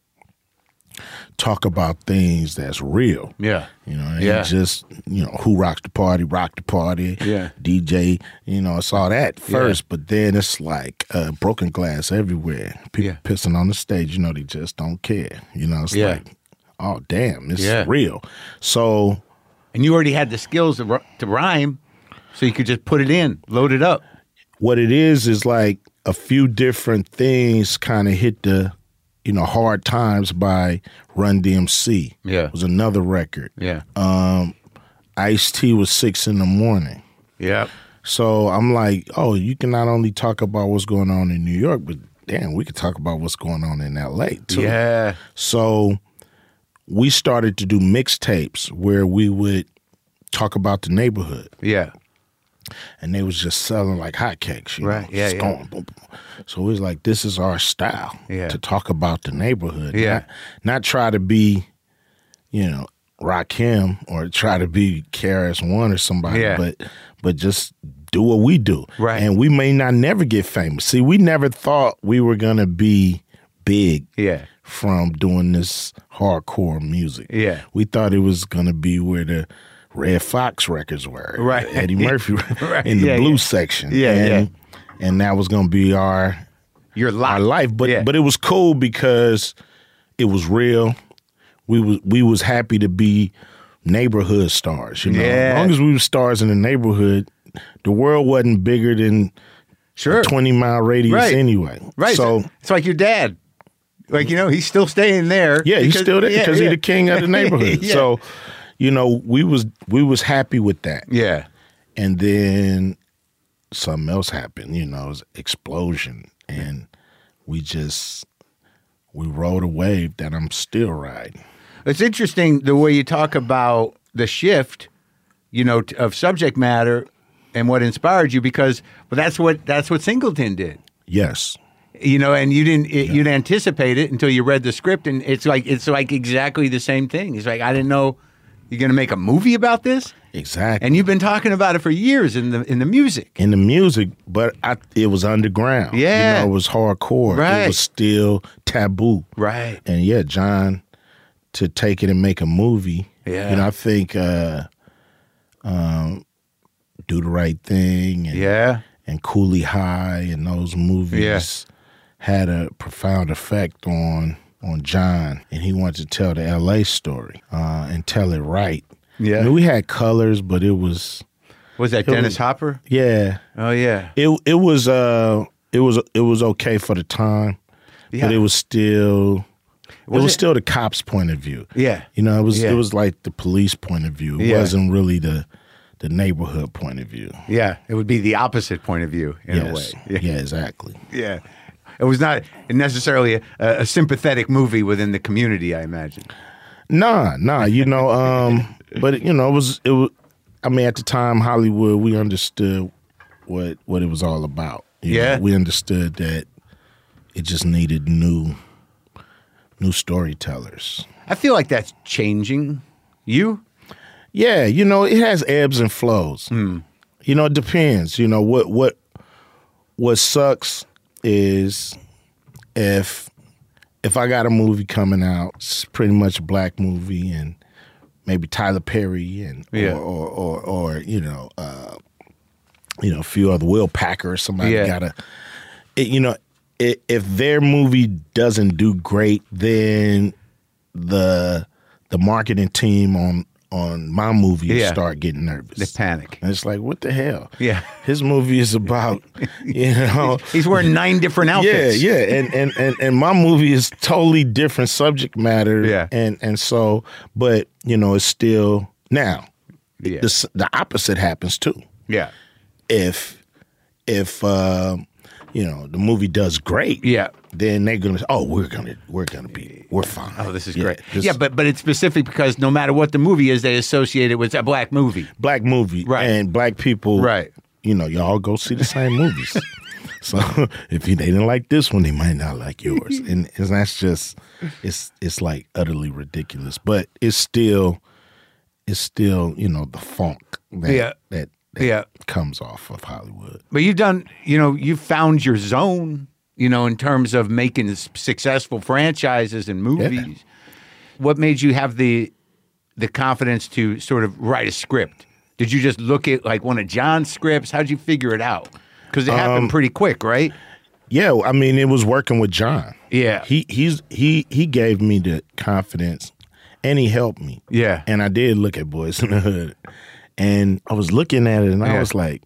talk about things that's real. Yeah. You know, it ain't just, you know, who rocks the party, rock the party. Yeah. DJ, you know, it's all that first, but then it's like broken glass everywhere. People pissing on the stage, you know, they just don't care. You know, it's like, oh damn, it's real. So, and you already had the skills to rhyme, so you could just put it in, load it up. What it is like a few different things kind of hit the, you know, Hard Times by Run DMC. Yeah. Was another record. Yeah. Ice-T was 6 a.m. Yeah. So I'm like, oh, you can not only talk about what's going on in New York, but damn, we could talk about what's going on in L.A. too. Yeah. So we started to do mixtapes where we would talk about the neighborhood. Yeah. And they was just selling like hotcakes, you know, just going boom, boom. So it was like, this is our style to talk about the neighborhood. Yeah. Not try to be, you know, Rakim or try to be KRS-One or somebody, but just do what we do. Right. And we may not never get famous. See, we never thought we were going to be big from doing this hardcore music. Yeah. We thought it was going to be where the Red Fox records were, right? Eddie Murphy in the blues section, and that was going to be our life. But it was cool because it was real. We was happy to be neighborhood stars. You know, as long as we were stars in the neighborhood, the world wasn't bigger than a 20-mile radius anyway. Right. So it's like your dad. Like, you know, he's still staying there. Yeah, he's still there because he's the king of the neighborhood. So. You know, we was happy with that. Yeah. And then something else happened, you know, it was an explosion. And we rode a wave that I'm still riding. It's interesting the way you talk about the shift, you know, of subject matter and what inspired you, because that's what Singleton did. Yes. You know, and you didn't anticipate it until you read the script, and it's like exactly the same thing. It's like, I didn't know. You're going to make a movie about this? Exactly. And you've been talking about it for years in the music. In the music, but it was underground. Yeah. You know, it was hardcore. Right. It was still taboo. Right. And John, to take it and make a movie. Yeah. You know, I think Do the Right Thing and Cooley High and those movies had a profound effect on John, and he wanted to tell the L.A. story and tell it right. Yeah, I mean, we had colors, but it was. Was that Dennis Hopper? Yeah. Oh yeah. It was okay for the time, but it was still. It was still the cops' point of view. Yeah. You know, it was like the police point of view. It wasn't really the neighborhood point of view. Yeah, it would be the opposite point of view in a way. Yeah, exactly. Yeah. It was not necessarily a sympathetic movie within the community, I imagine. Nah, you know, but you know, it was. I mean, at the time, Hollywood, we understood what it was all about. You know, we understood that it just needed new storytellers. I feel like that's changing. You? Yeah, you know, it has ebbs and flows. Mm. You know, it depends. You know, what sucks is if I got a movie coming out, it's pretty much a black movie, and maybe Tyler Perry and or you know a few other Will Packer or somebody if their movie doesn't do great, then the marketing team on my movie start getting nervous. They panic. And it's like, what the hell? Yeah. His movie is about, you know. He's wearing 9 different outfits. Yeah. And my movie is totally different subject matter. Yeah. And so, but, you know, it's still, now, the opposite happens too. Yeah. If the movie does great. Yeah. Then they're gonna say, oh, we're fine. Oh, this is great. But it's specific because no matter what the movie is, they associate it with a black movie. Black movie. Right. And black people. Right. Y'all go see the same movies. So if they didn't like this one, they might not like yours. And that's just, it's like utterly ridiculous. But it's still, the funk that comes off of Hollywood. But you've found your zone, in terms of making successful franchises and movies. Yeah. What made you have the confidence to sort of write a script? Did you just look at like one of John's scripts? How'd you figure it out? Because it happened pretty quick, right? Yeah, I mean, it was working with John. Yeah, he gave me the confidence, and he helped me. Yeah, and I did look at Boys in the Hood, and I was looking at it, and I was like,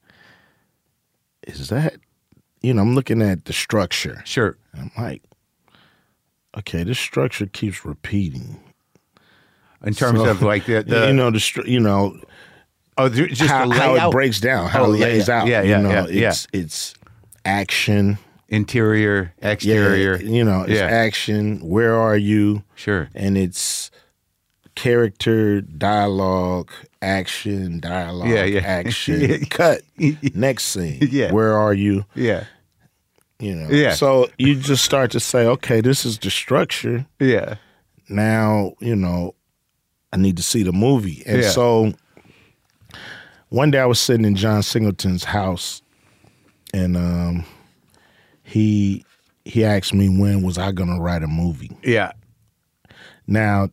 "Is that?" I'm looking at the structure. Sure, and I'm like, "Okay, this structure keeps repeating." In terms of like the Oh, just how it breaks down, how it lays out. It's action, interior, exterior. It's action. Where are you? Sure. And it's character, dialogue, action, dialogue, action. Cut. Next scene. Yeah. Where are you? Yeah. So you just start to say, okay, this is the structure. Yeah. Now, I need to see the movie. And so one day I was sitting in John Singleton's house, and he asked me when was I going to write a movie. Yeah. Now,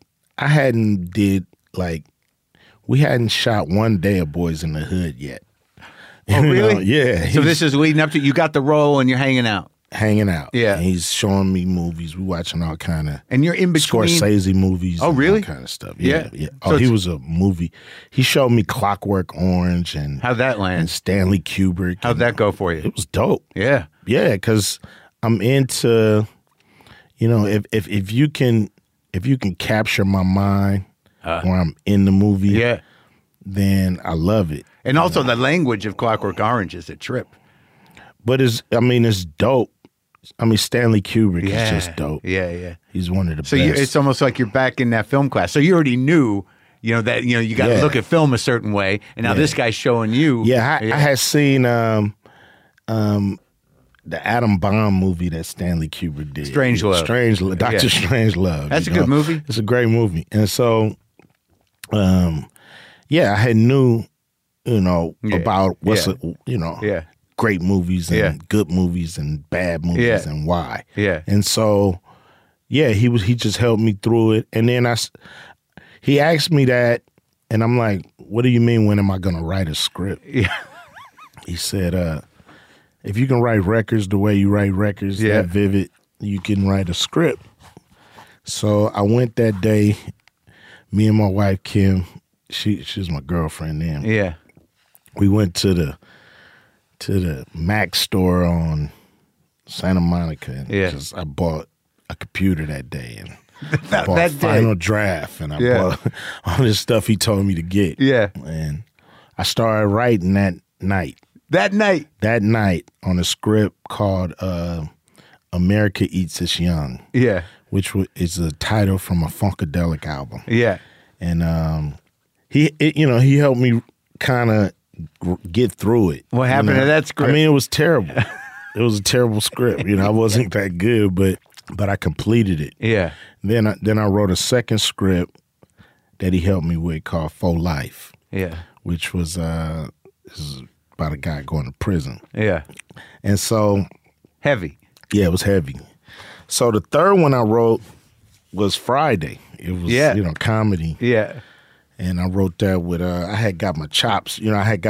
we hadn't shot one day of Boys in the Hood yet. Oh, really? Yeah. So this is leading up to, you got the role and you're hanging out. Yeah. And he's showing me movies. We watching all kind of and you're in between Scorsese movies. Oh, really? And all kind of stuff. Yeah. So he was a movie. He showed me Clockwork Orange and how'd that land? And Stanley Kubrick. How'd that go for you? It was dope. Yeah. Yeah, because I'm into, if you can capture my mind when I'm in the movie, then I love it. And also the language of Clockwork Orange is a trip. But it's dope. I mean, Stanley Kubrick is just dope. Yeah. He's one of the best. So it's almost like you're back in that film class. So you already knew, that you got to look at film a certain way, and now this guy's showing you. Yeah, I had seen the Atom Bomb movie that Stanley Kubrick did. Strangelove. Dr. Strangelove. That's a good movie. It's a great movie. And so, I had knew, about what's great movies and good movies and bad movies and why. Yeah. And so, he just helped me through it. And then he asked me that, and I'm like, what do you mean, when am I going to write a script? Yeah. He said, if you can write records the way you write records, that vivid, you can write a script. So I went that day, me and my wife, Kim, she's my girlfriend then. Yeah. We went to the Mac store on Santa Monica, and I bought a computer that day, and I bought Final Draft, and I bought all this stuff he told me to get. Yeah. And I started writing that night. That night on a script called America Eats Its Young. Yeah. Which is a title from a Funkadelic album. Yeah. And he helped me kind of get through it. What happened to that script? I mean, it was terrible. It was a terrible script. I wasn't that good, but I completed it. Yeah. Then I wrote a second script that he helped me with called For Life. Yeah. Which was this is about a guy going to prison. Yeah. And so heavy. Yeah, it was heavy. So the third one I wrote was Friday. It was comedy. Yeah. And I wrote that with I had got my chops. I had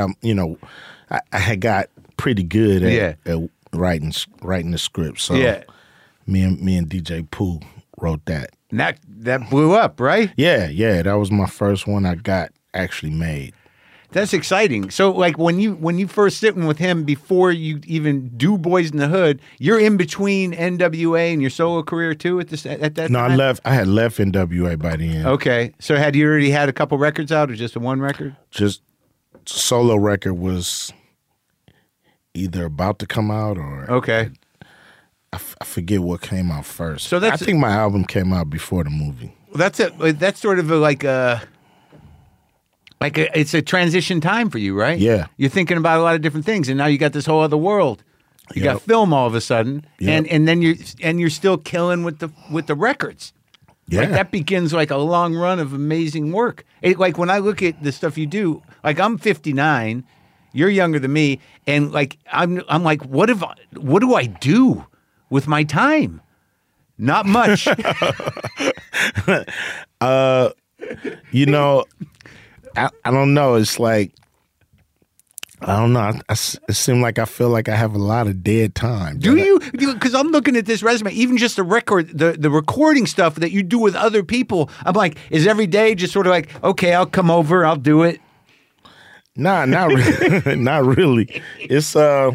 got pretty good at writing the script. So me and DJ Pooh wrote that. That blew up, right? Yeah. That was my first one I got actually made. That's exciting. So, like when you first sitting with him before you even do Boys in the Hood, you're in between NWA and your solo career too at that time? No, I had left NWA by the end. Okay, so had you already had a couple records out, or just the one record? Just solo record was either about to come out or okay. I forget what came out first. So I think my album came out before the movie. That's sort of it's a transition time for you, right? Yeah. You're thinking about a lot of different things, and now you got this whole other world. You got film all of a sudden, and then you're still killing with the records. Yeah. Like that begins like a long run of amazing work. Like when I look at the stuff you do, like I'm 59, you're younger than me, and like I'm like, what do I do with my time? Not much. You know, I don't know. It's like, I don't know. It seems like I feel like I have a lot of dead time. Do you? Because I'm looking at this resume, even just the recording stuff that you do with other people. I'm like, is every day just sort of like, okay, I'll come over, I'll do it? Nah, not really. Not really. It's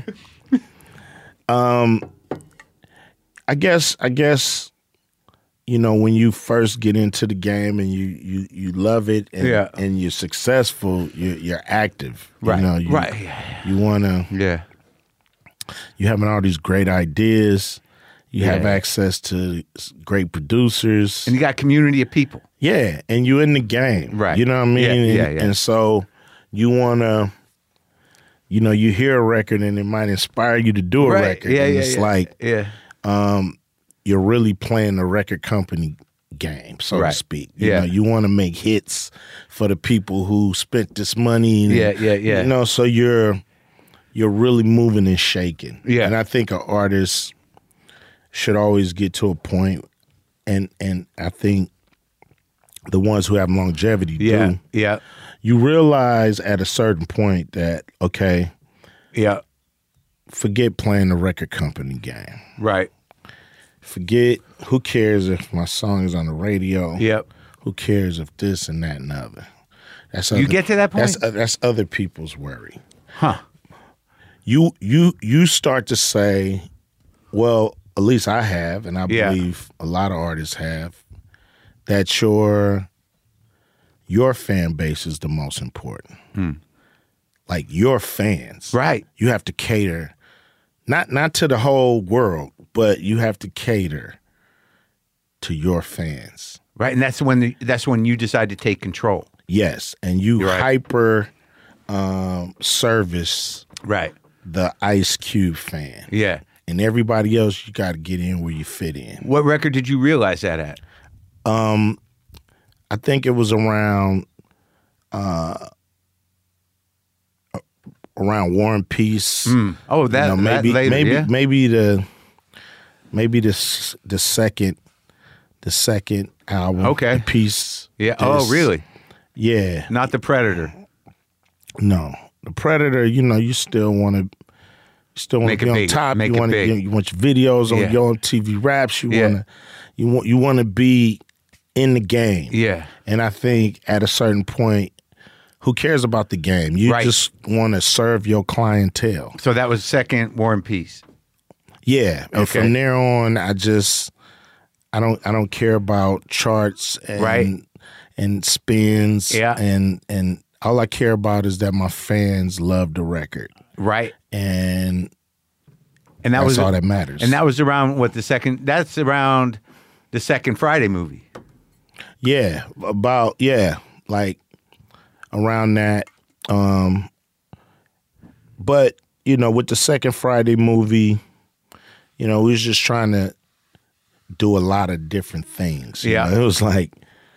I guess, you know, when you first get into the game and you love it and you're successful, you're active. Right. You know, you wanna you're having all these great ideas. You have access to great producers. And you got community of people. Yeah, and you're in the game. Right. You know what I mean? And so you wanna, you know, you hear a record and it might inspire you to do a record. It's like you're really playing the record company game, so to speak. You know, you want to make hits for the people who spent this money. And, you know, so you're really moving and shaking. Yeah. And I think an artist should always get to a point, and I think the ones who have longevity do. Yeah. You realize at a certain point that, okay, forget playing the record company game. Right. Forget, who cares if my song is on the radio? Yep. Who cares if this and that and other? You get to that point? That's other people's worry. Huh. You start to say, well, at least I have, and I believe a lot of artists have, that your fan base is the most important. Like your fans. Right. You have to cater, not to the whole world, but you have to cater to your fans. Right, and that's when you decide to take control. Yes, and you hyper service the Ice Cube fan. Yeah. And everybody else, you got to get in where you fit in. What record did you realize that at? I think it was around War and Peace. Oh, that, you know, maybe that later, maybe the second album. Okay. The Peace. Yeah. Oh, really? Yeah. Not the Predator. No, the Predator. You know, you still want to be on top. You want your videos on your own TV raps. You want to be in the game. Yeah. And I think at a certain point, who cares about the game? You just want to serve your clientele. So that was second War and Peace. Yeah. And from there on, I don't care about charts and spins. Yeah. And all I care about is that my fans love the record. Right. And that's all that matters. And that was around that's around the second Friday movie. Yeah. Like around that. But, you know, with the second Friday movie, you know, we was just trying to do a lot of different things. You know? It was like,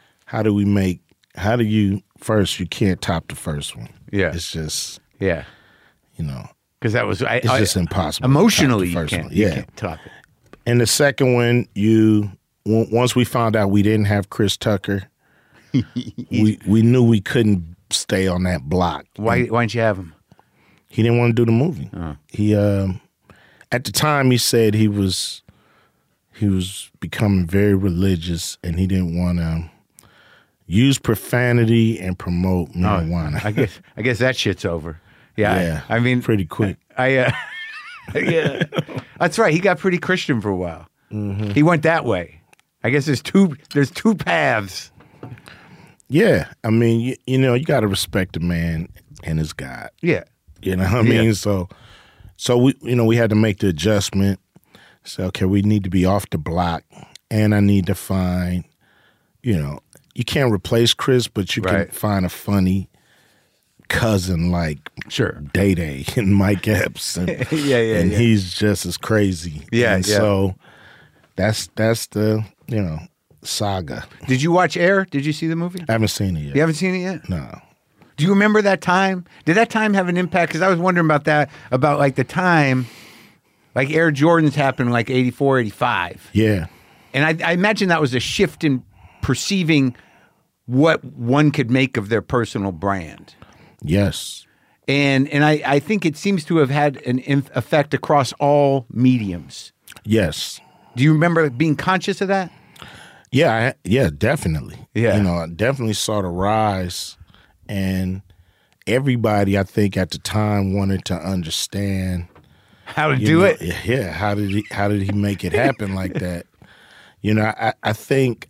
first, you can't top the first one. Yeah. It's just, you know. Because that was, it's just impossible. Emotionally, you can't top it. And the second one, once we found out we didn't have Chris Tucker, we knew we couldn't stay on that block. Why didn't you have him? He didn't want to do the movie. He at the time he said he was becoming very religious and he didn't want to use profanity and promote marijuana. I guess that shit's over. Yeah. I mean, pretty quick. Yeah. That's right. He got pretty Christian for a while. Mm-hmm. He went that way. I guess there's two paths. Yeah. I mean, you know, you got to respect a man and his God. Yeah. You know what I mean? So So we had to make the adjustment. So, okay, we need to be off the block, and I need to find, you can't replace Chris, but you can find a funny cousin like Day Day and Mike Epps, and and he's just as crazy. So that's the saga. Did you watch Air? Did you see the movie? I haven't seen it yet. You haven't seen it yet? No. Do you remember that time? Did that time have an impact? Because I was wondering about that, about like the time, like Air Jordans happened like 84, 85. Yeah. And I imagine that was a shift in perceiving what one could make of their personal brand. Yes. And I think it seems to have had an effect across all mediums. Yes. Do you remember being conscious of that? Yeah, definitely. Yeah. I definitely saw the rise, and everybody, I think, at the time wanted to understand how to do it. Yeah, how did he make it happen like that? I think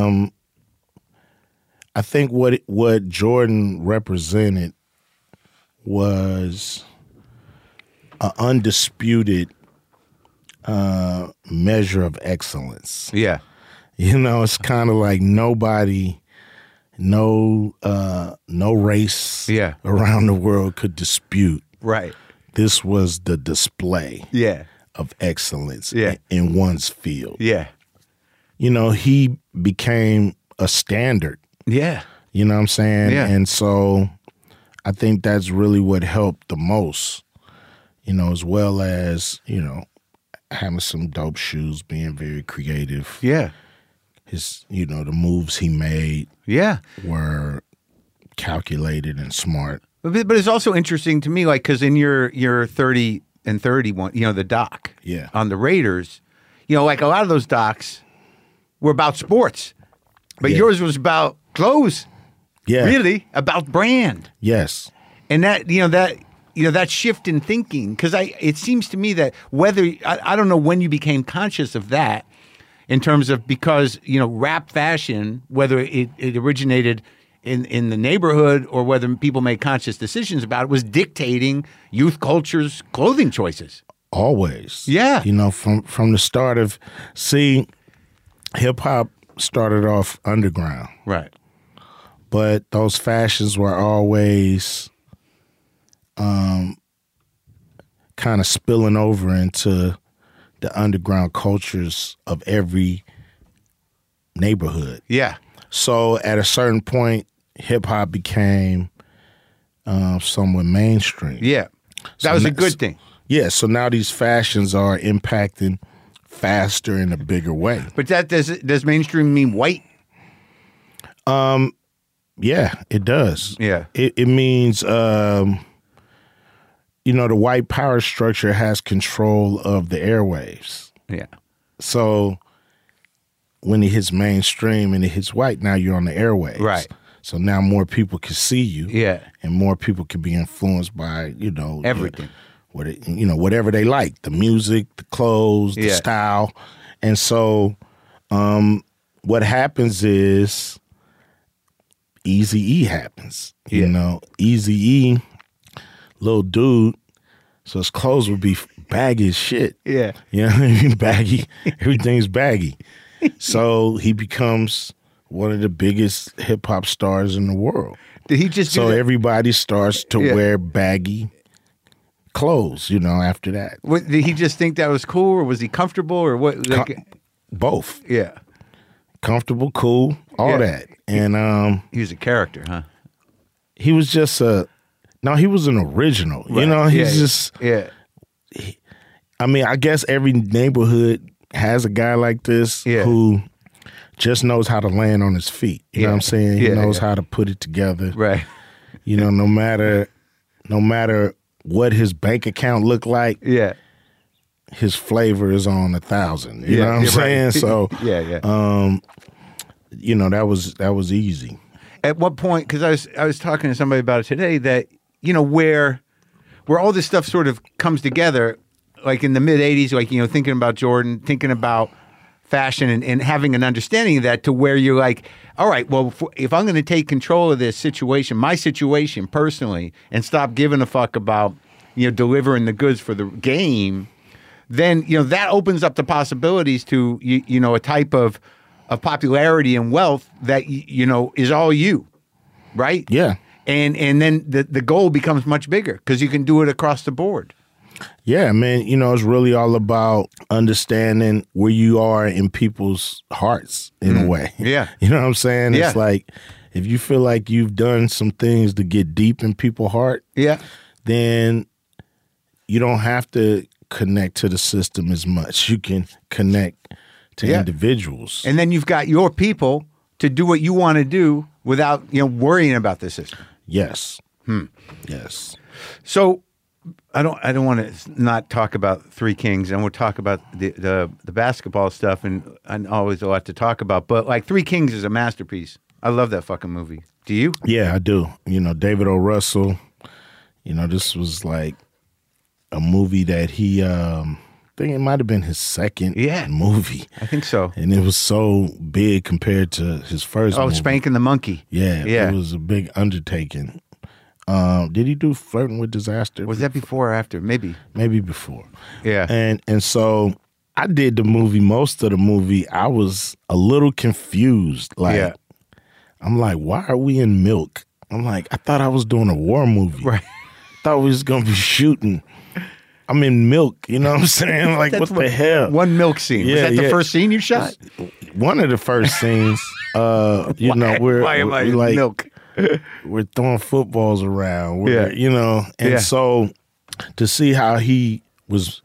what Jordan represented was an undisputed measure of excellence. Yeah. It's kind of like nobody, no race around the world could dispute. Right. This was the display of excellence in one's field. Yeah. He became a standard. Yeah. You know what I'm saying? Yeah. And so I think that's really what helped the most, as well as, having some dope shoes, being very creative. Yeah. His, the moves he made were calculated and smart. But it's also interesting to me, like, because in your 30 and 31, the doc on the Raiders, like a lot of those docs were about sports, but yours was about clothes. Yeah. Really, about brand. Yes. And that shift in thinking, because it seems to me that whether, I don't know when you became conscious of that, in terms of, because, rap fashion, whether it originated in the neighborhood or whether people made conscious decisions about it, was dictating youth culture's clothing choices. Always. Yeah. From the start of, hip hop started off underground. Right. But those fashions were always kind of spilling over into the underground cultures of every neighborhood. Yeah. So at a certain point, hip hop became somewhat mainstream. Yeah. That was a good thing. Yeah. So now these fashions are impacting faster in a bigger way. But does mainstream mean white? Yeah, it does. Yeah. It means the white power structure has control of the airwaves. Yeah. So when it hits mainstream and it hits white, now you're on the airwaves. Right. So now more people can see you. Yeah. And more people can be influenced by, everything. Whatever they like, the music, the clothes, the style. And so what happens is Eazy-E happens. Eazy-E, little dude, so his clothes would be baggy as shit. Yeah. Baggy. Everything's baggy. So he becomes one of the biggest hip hop stars in the world. Did he just so everybody starts to wear baggy clothes, after that. Did he just think that was cool, or was he comfortable, or what? Both. Yeah. Comfortable, cool, all that. And he was a character, huh? He was just he was an original. Right. He's just I guess every neighborhood has a guy like this who just knows how to land on his feet. You know what I'm saying? He knows how to put it together. Right. No matter what his bank account looked like. Yeah. His flavor is on 1,000. You know what I'm saying? Right. So that was easy. At what point? Because I was talking to somebody about it today that where all this stuff sort of comes together, like in the mid '80s, like thinking about Jordan, thinking about fashion, and having an understanding of that, to where you're like, all right, well, if I'm going to take control of this situation, my situation personally, and stop giving a fuck about delivering the goods for the game, then that opens up the possibilities to a type of popularity and wealth that is all you, right? Yeah. And then the goal becomes much bigger because you can do it across the board. Yeah, man. It's really all about understanding where you are in people's hearts in a way. Yeah. You know what I'm saying? Yeah. It's like if you feel like you've done some things to get deep in people's heart, then you don't have to connect to the system as much. You can connect to individuals. And then you've got your people to do what you want to do without, worrying about the system. Yes. Yes. So I don't want to not talk about Three Kings, and we'll talk about the basketball stuff and always a lot to talk about. But like Three Kings is a masterpiece. I love that fucking movie. Do you? Yeah, I do. David O. Russell, this was like a movie that he, I think it might have been his second movie. I think so. And it was so big compared to his first movie. Spanking the Monkey. Yeah, it was a big undertaking. Did he do Flirting with Disaster? Was that before or after? Maybe before. Yeah. And so I did the movie. Most of the movie, I was a little confused. Like, I'm like, why are we in Milk? I'm like, I thought I was doing a war movie. Right. I thought we was gonna be shooting. I'm in Milk. You know what I'm saying? Like, what the hell? One Milk scene. Was that the first scene you shot? One of the first scenes. Why am I in like, Milk? We're throwing footballs around. And so to see how he was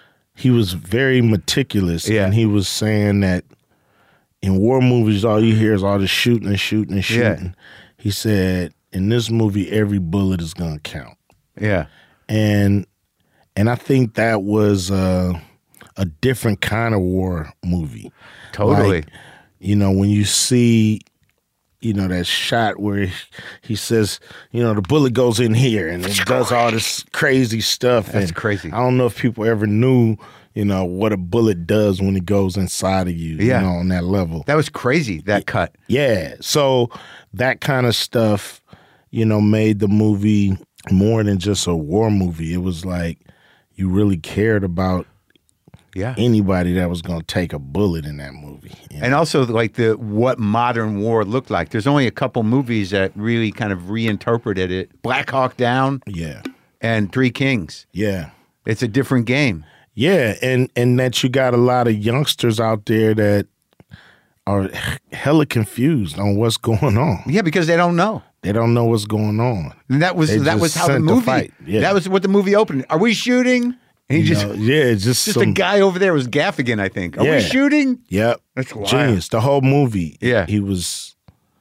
very meticulous, and he was saying that in war movies, all you hear is all the shooting and shooting and shooting. Yeah. He said, in this movie, every bullet is going to count. Yeah. And I think that was a different kind of war movie. Totally. Like, when you see, that shot where he says, the bullet goes in here and it does all this crazy stuff. That's crazy. I don't know if people ever knew, what a bullet does when it goes inside of you, on that level. That was crazy, that cut. Yeah. So that kind of stuff, made the movie more than just a war movie. It was like you really cared about anybody that was going to take a bullet in that movie. And also like what modern war looked like. There's only a couple movies that really kind of reinterpreted it. Black Hawk Down. Yeah. And Three Kings. Yeah. It's a different game. Yeah. And that you got a lot of youngsters out there that are hella confused on what's going on. Yeah, because they don't know. They don't know what's going on. And that was how the movie. That was what the movie opened. Are we shooting? And he just a guy over there was Gaffigan, I think. Are we shooting? Yep. That's wild. Genius. The whole movie. Yeah. He was,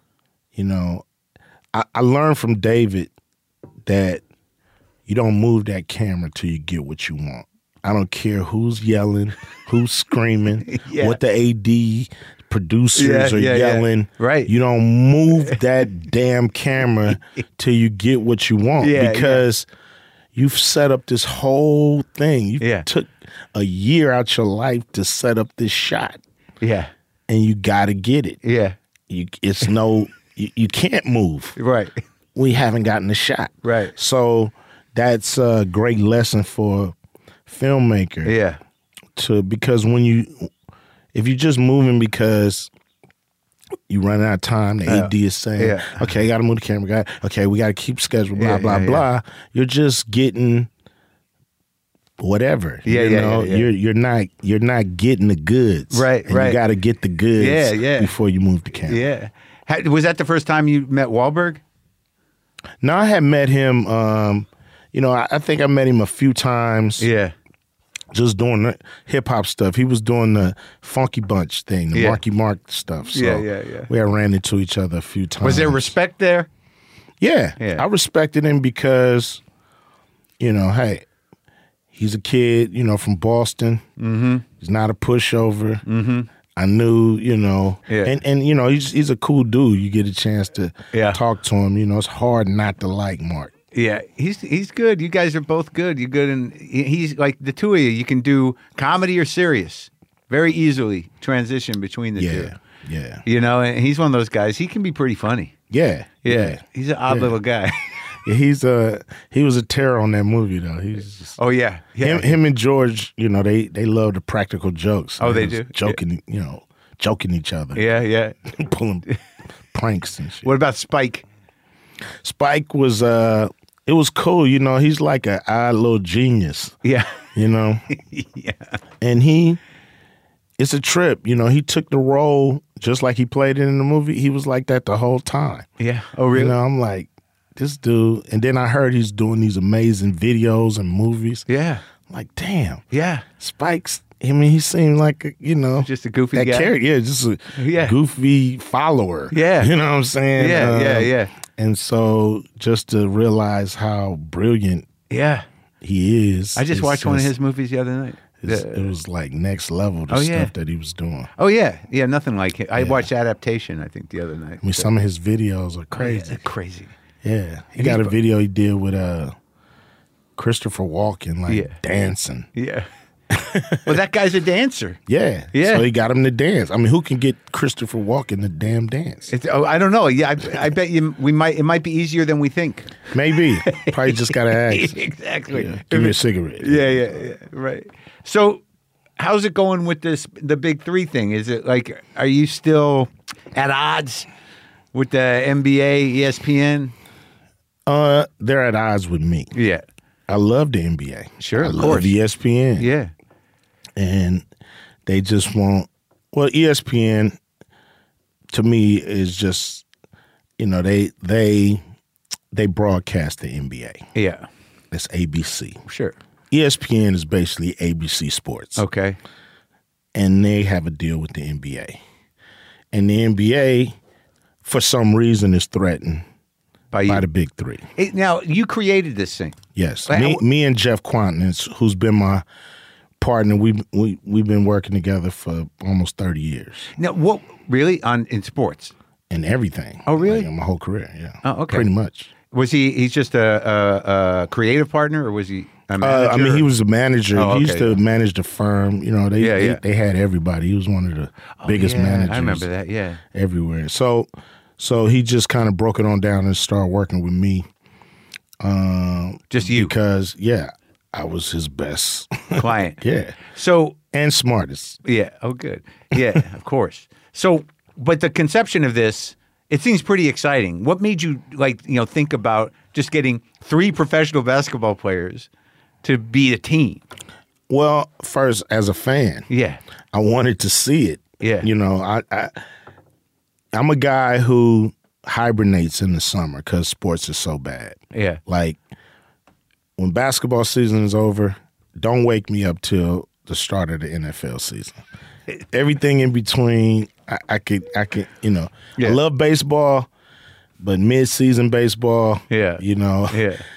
I learned from David that you don't move that camera till you get what you want. I don't care who's yelling, who's screaming, what the AD producers are yelling. Yeah. Right. You don't move that damn camera till you get what you want because you've set up this whole thing. You took a year out your life to set up this shot. Yeah. And you got to get it. Yeah. You can't move. Right. We haven't gotten the shot. Right. So that's a great lesson for filmmaker. Yeah. Because if you're just moving because you run out of time, the AD is saying, okay, got to move the camera, we got to keep schedule, blah, blah. You're just getting whatever. You're not getting the goods. Right, and you got to get the goods before you move the camera. Yeah. Was that the first time you met Wahlberg? No, I had met him, I think I met him a few times. Yeah. Just doing the hip-hop stuff. He was doing the Funky Bunch thing, the Marky Mark stuff. So we had ran into each other a few times. Was there respect there? Yeah. I respected him because, hey, he's a kid, from Boston. Mm-hmm. He's not a pushover. Mm-hmm. I knew, and he's a cool dude. You get a chance to talk to him. It's hard not to like Mark. Yeah, he's good. You guys are both good. You're good, and he's like the two of you. You can do comedy or serious very easily. Transition between the two. Yeah. And he's one of those guys. He can be pretty funny. Yeah. He's an odd little guy. He was a terror on that movie though. He's just, yeah. Him and George, you know, they love the practical jokes. Oh, they do? Joking, you know, joking each other. Yeah. Pulling pranks and shit. What about Spike? Spike was it was cool, you know, he's like an odd little genius. Yeah. You know? Yeah. And it's a trip, you know, he took the role just like he played it in the movie. He was like that the whole time. Yeah. Oh, really? You know, I'm like, this dude, and then I heard he's doing these amazing videos and movies. Yeah. I'm like, damn. Yeah. Spike's, I mean, he seemed like, you know. Just a goofy guy. Character, yeah, just a goofy follower. Yeah. You know what I'm saying? Yeah. And so just to realize how brilliant he is. I just watched one of his movies the other night. It was like next level, stuff that he was doing. Oh, yeah. Yeah, nothing like it. I watched Adaptation, I think, the other night. I mean, some of his videos are crazy. Oh, yeah, crazy. Yeah. He got a video he did with Christopher Walken, dancing. Yeah. Well, that guy's a dancer. Yeah. So he got him to dance. I mean, who can get Christopher Walken to damn dance? I don't know. Yeah, I bet you it might be easier than we think. Maybe. Probably just got to ask. Exactly. Yeah. Give me a cigarette. Yeah. Right. So how's it going with the Big Three thing? Is it like, are you still at odds with the NBA, ESPN? They're at odds with me. Yeah. I love the NBA. Sure, I of love course. ESPN. Yeah. And they just want, well, ESPN to me is just, you know, they broadcast the NBA. Yeah. It's ABC. Sure. ESPN is basically ABC Sports. Okay. And they have a deal with the NBA. And the NBA, for some reason, is threatened by the Big Three. Now, you created this thing. Yes. Me and Jeff Quantnitz, who's been my partner, we've been working together for almost 30 years. Now, what, really? In sports? And everything. Oh, really? Like, my whole career, yeah. Oh, okay. Pretty much. Was he's just a creative partner, or was he a manager? I mean, he was a manager. Oh, okay. He used to manage the firm. You know, they had everybody. He was one of the biggest managers. I remember that, yeah. Everywhere. So he just kind of broke it on down and started working with me. Just you? Because, I was his best client. Yeah. So and smartest. Yeah. Oh, good. Yeah, of course. So, but the conception of this, it seems pretty exciting. What made you think about just getting 3 professional basketball players to be a team? Well, first, as a fan, I wanted to see it. Yeah. You know, I'm a guy who hibernates in the summer because sports is so bad. Yeah. Like, when basketball season is over, don't wake me up till the start of the NFL season. Everything in between, I could, you know. I love baseball, but mid-season baseball, you know,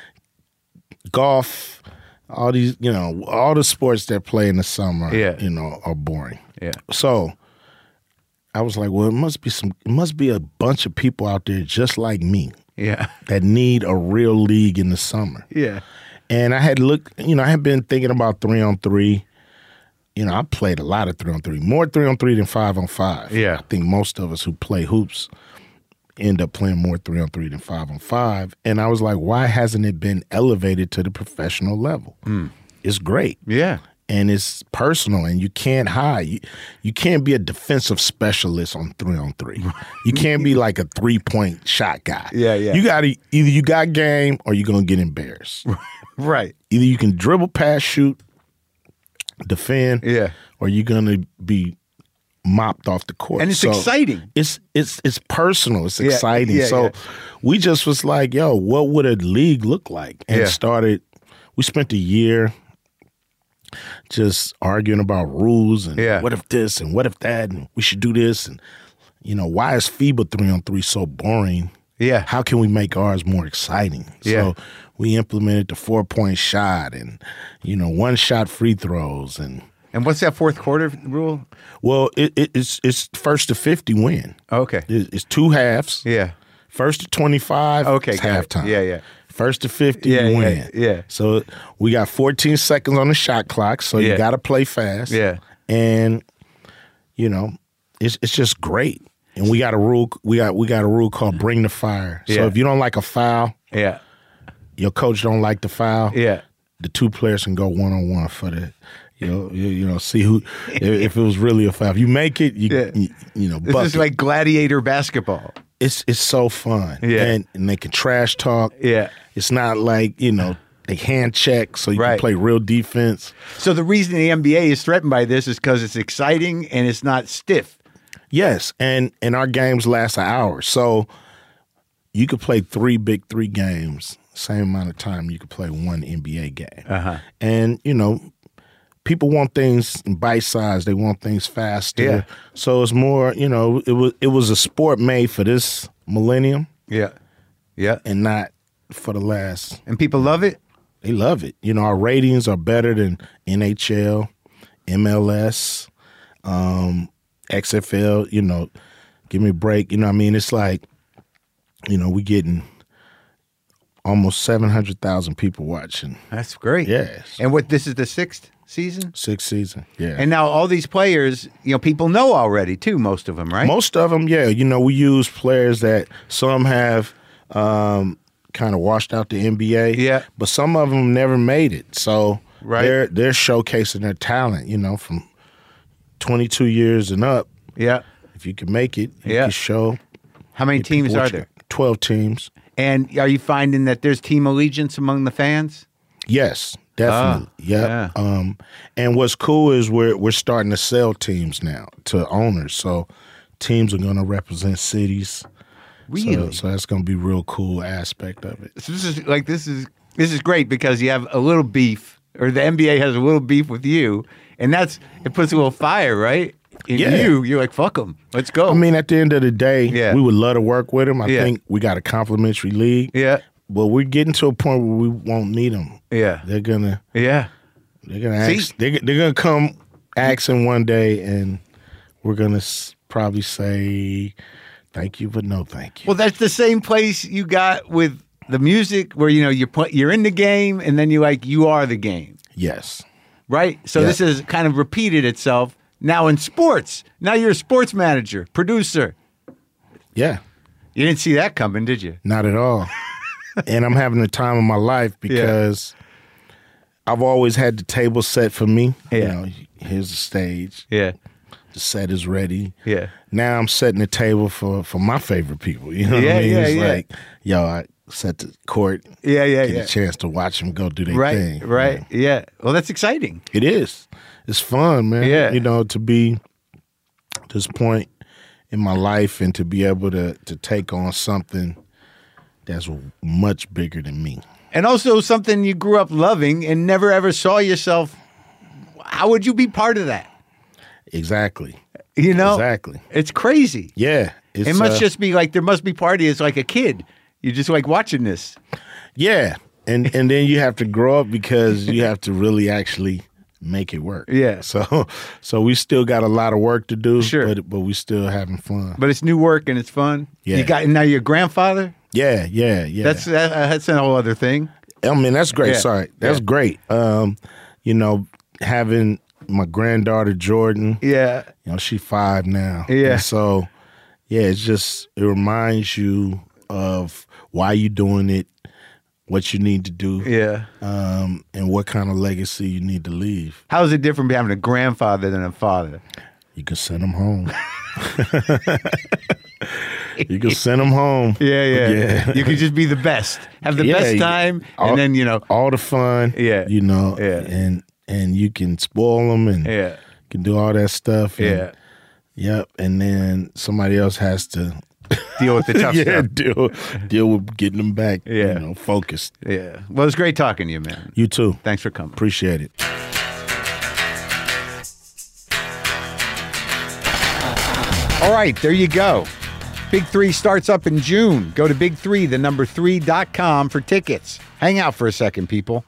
golf, all these, you know, all the sports that play in the summer, you know, are boring. Yeah. So I was like, well, it must be a bunch of people out there just like me. Yeah. That need a real league in the summer. Yeah. And I had looked, you know, I had been thinking about 3-on-3. You know, I played a lot of 3-on-3, more 3-on-3 than 5-on-5. Yeah. I think most of us who play hoops end up playing more 3-on-3 than 5-on-5. And I was like, why hasn't it been elevated to the professional level? It's great. Yeah. And it's personal, and you can't hide. You can't be a defensive specialist on 3-on-3. You can't be like a 3-point shot guy. Yeah. You got to either you got game or you're gonna get embarrassed. Right. Either you can dribble, pass, shoot, defend, or you're gonna be mopped off the court. And it's exciting. It's personal. It's exciting. We just was like, yo, what would a league look like? And started. We spent a year just arguing about rules and what if this and what if that and we should do this and, you know, why is FIBA 3-on-3 so boring? Yeah. How can we make ours more exciting? So we implemented the 4-point shot and, you know, 1-shot free throws and what's that fourth quarter rule? Well, it's first to 50 win. Okay. It's 2 halves. Yeah. First to 25. Okay. It's halftime. Yeah. First to 50, you win. Yeah. So we got 14 seconds on the shot clock, so you got to play fast. Yeah. And, you know, it's just great. And we got a rule. We got a rule called bring the fire. So if you don't like a foul, your coach don't like the foul, yeah, the two players can go one-on-one for the, see who, if it was really a foul. If you make it, you know, this is like gladiator basketball. It's so fun. Yeah. And they can trash talk. Yeah. It's not like, they hand check so you can play real defense. So the reason the NBA is threatened by this is because it's exciting and it's not stiff. Yes, and our games last an hour. So you could play 3 Big 3 games, same amount of time you could play one NBA game. Uh-huh. And, people want things in bite size. They want things faster. Yeah. So it's more, it was a sport made for this millennium. Yeah. Yeah. And not for the last. And people love it? They love it. Our ratings are better than NHL, MLS, XFL, give me a break. It's like, we getting almost 700,000 people watching. That's great. Yes. And this is the 6th season? 6th season, yeah. And now all these players, people know already too, most of them, right? Most of them, yeah. We use players that some have kind of washed out the NBA. Yeah. But some of them never made it. So they're showcasing their talent, from 22 years and up. Yeah. If you can make it, you can show. How many teams are there? 12 teams. And are you finding that there's team allegiance among the fans? Yes, definitely. Yeah. And what's cool is we're starting to sell teams now to owners. So teams are going to represent cities. Really? So that's going to be a real cool aspect of it. So this is great because you have a little beef, or the NBA has a little beef with you, and it puts a little fire, right? You're like, fuck them. Let's go. I mean, at the end of the day, we would love to work with them. I think we got a complimentary league. Yeah. But we're getting to a point where we won't need them. Yeah. They're gonna. Yeah. They're gonna ask. They're gonna come asking one day, and we're gonna probably say thank you, but no thank you. Well, that's the same place you got with the music, where you're in the game, and then you are the game. Yes. Right. So this has kind of repeated itself. Now in sports, now you're a sports manager, producer. Yeah. You didn't see that coming, did you? Not at all. And I'm having the time of my life because I've always had the table set for me. Yeah. Here's the stage. Yeah. The set is ready. Yeah. Now I'm setting the table for my favorite people. You know what I mean? It's like, I set the court. Get a chance to watch them go do their thing. Right. Yeah. Well, that's exciting. It is. It's fun, man. Yeah. To be at this point in my life and to be able to take on something that's much bigger than me. And also something you grew up loving and never ever saw yourself. How would you be part of that? Exactly. Exactly. It's crazy. Yeah. It must just be like, there must be party as like a kid. You just like watching this. Yeah. And then you have to grow up because you have to really actually make it work. Yeah. So we still got a lot of work to do. Sure. But we still having fun. But it's new work and it's fun. Yeah. Now you're a grandfather? Yeah. That's a whole other thing. I mean, that's great. Yeah. Sorry. That's great. Having my granddaughter Jordan. Yeah. She's 5 now. Yeah. And so, it reminds you of why you're doing it, what you need to do. Yeah. And what kind of legacy you need to leave. How is it different from having a grandfather than a father? You can send them home. You can send them home. Yeah. You can just be the best. Have the best time, and then, all the fun. Yeah. And you can spoil them and can do all that stuff. And, Yep. And then somebody else has to deal with the tough stuff. Deal with getting them back, Yeah. focused. Yeah. Well, it's great talking to you, man. You too. Thanks for coming. Appreciate it. All right, there you go. Big 3 starts up in June. Go to big3, 3.com for tickets. Hang out for a second, people.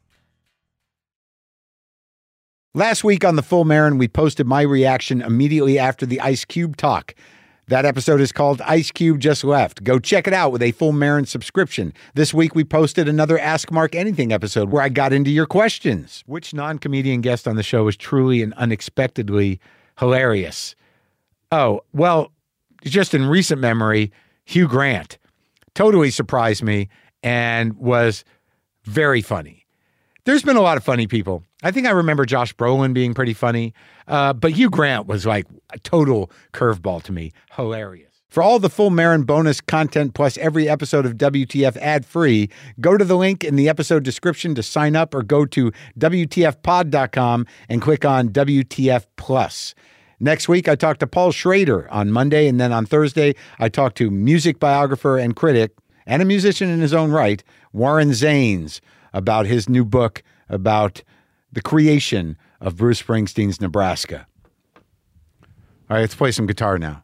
Last week on the Full Marin, we posted my reaction immediately after the Ice Cube talk. That episode is called Ice Cube Just Left. Go check it out with a Full Marin subscription. This week we posted another Ask Mark Anything episode where I got into your questions. Which non-comedian guest on the show was truly and unexpectedly hilarious? Oh, well, just in recent memory, Hugh Grant totally surprised me and was very funny. There's been a lot of funny people. I think I remember Josh Brolin being pretty funny. But Hugh Grant was like a total curveball to me. Hilarious. For all the full Maron bonus content plus every episode of WTF ad-free, go to the link in the episode description to sign up or go to WTFpod.com and click on WTF Plus. Next week, I talked to Paul Schrader on Monday, and then on Thursday, I talked to music biographer and critic, and a musician in his own right, Warren Zanes, about his new book about the creation of Bruce Springsteen's Nebraska. All right, let's play some guitar now.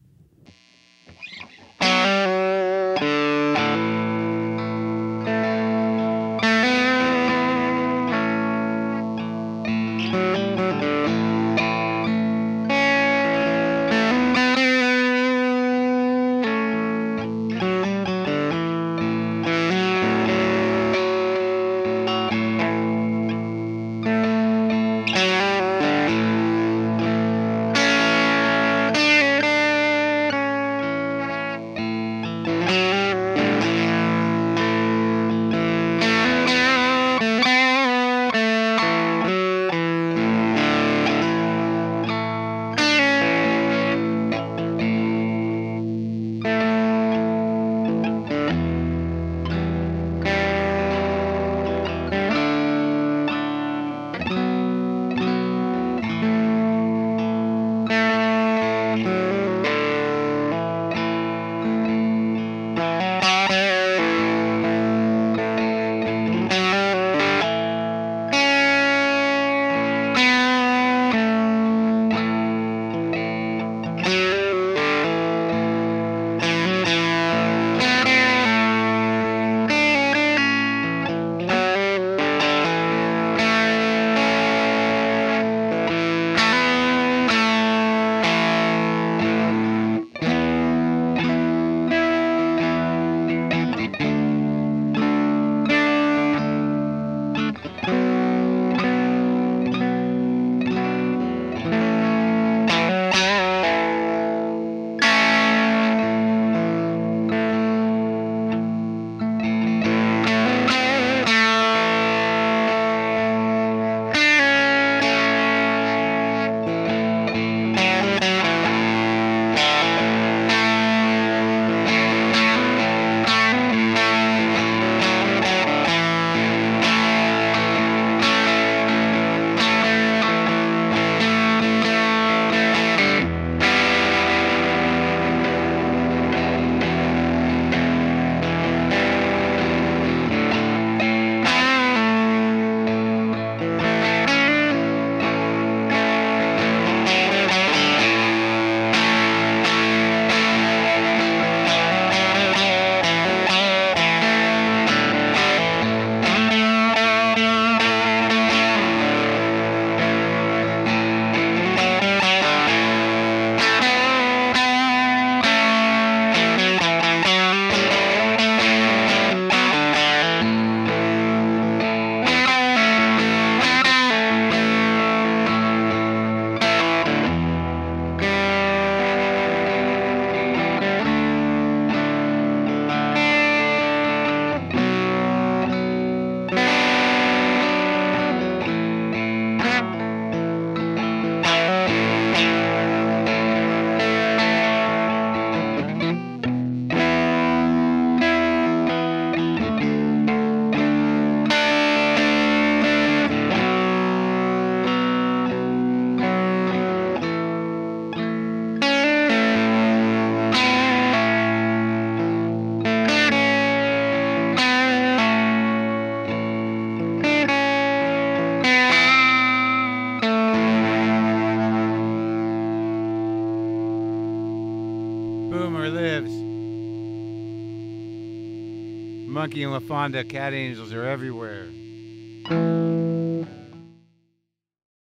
Boomer lives. Monkey and LaFonda cat angels are everywhere.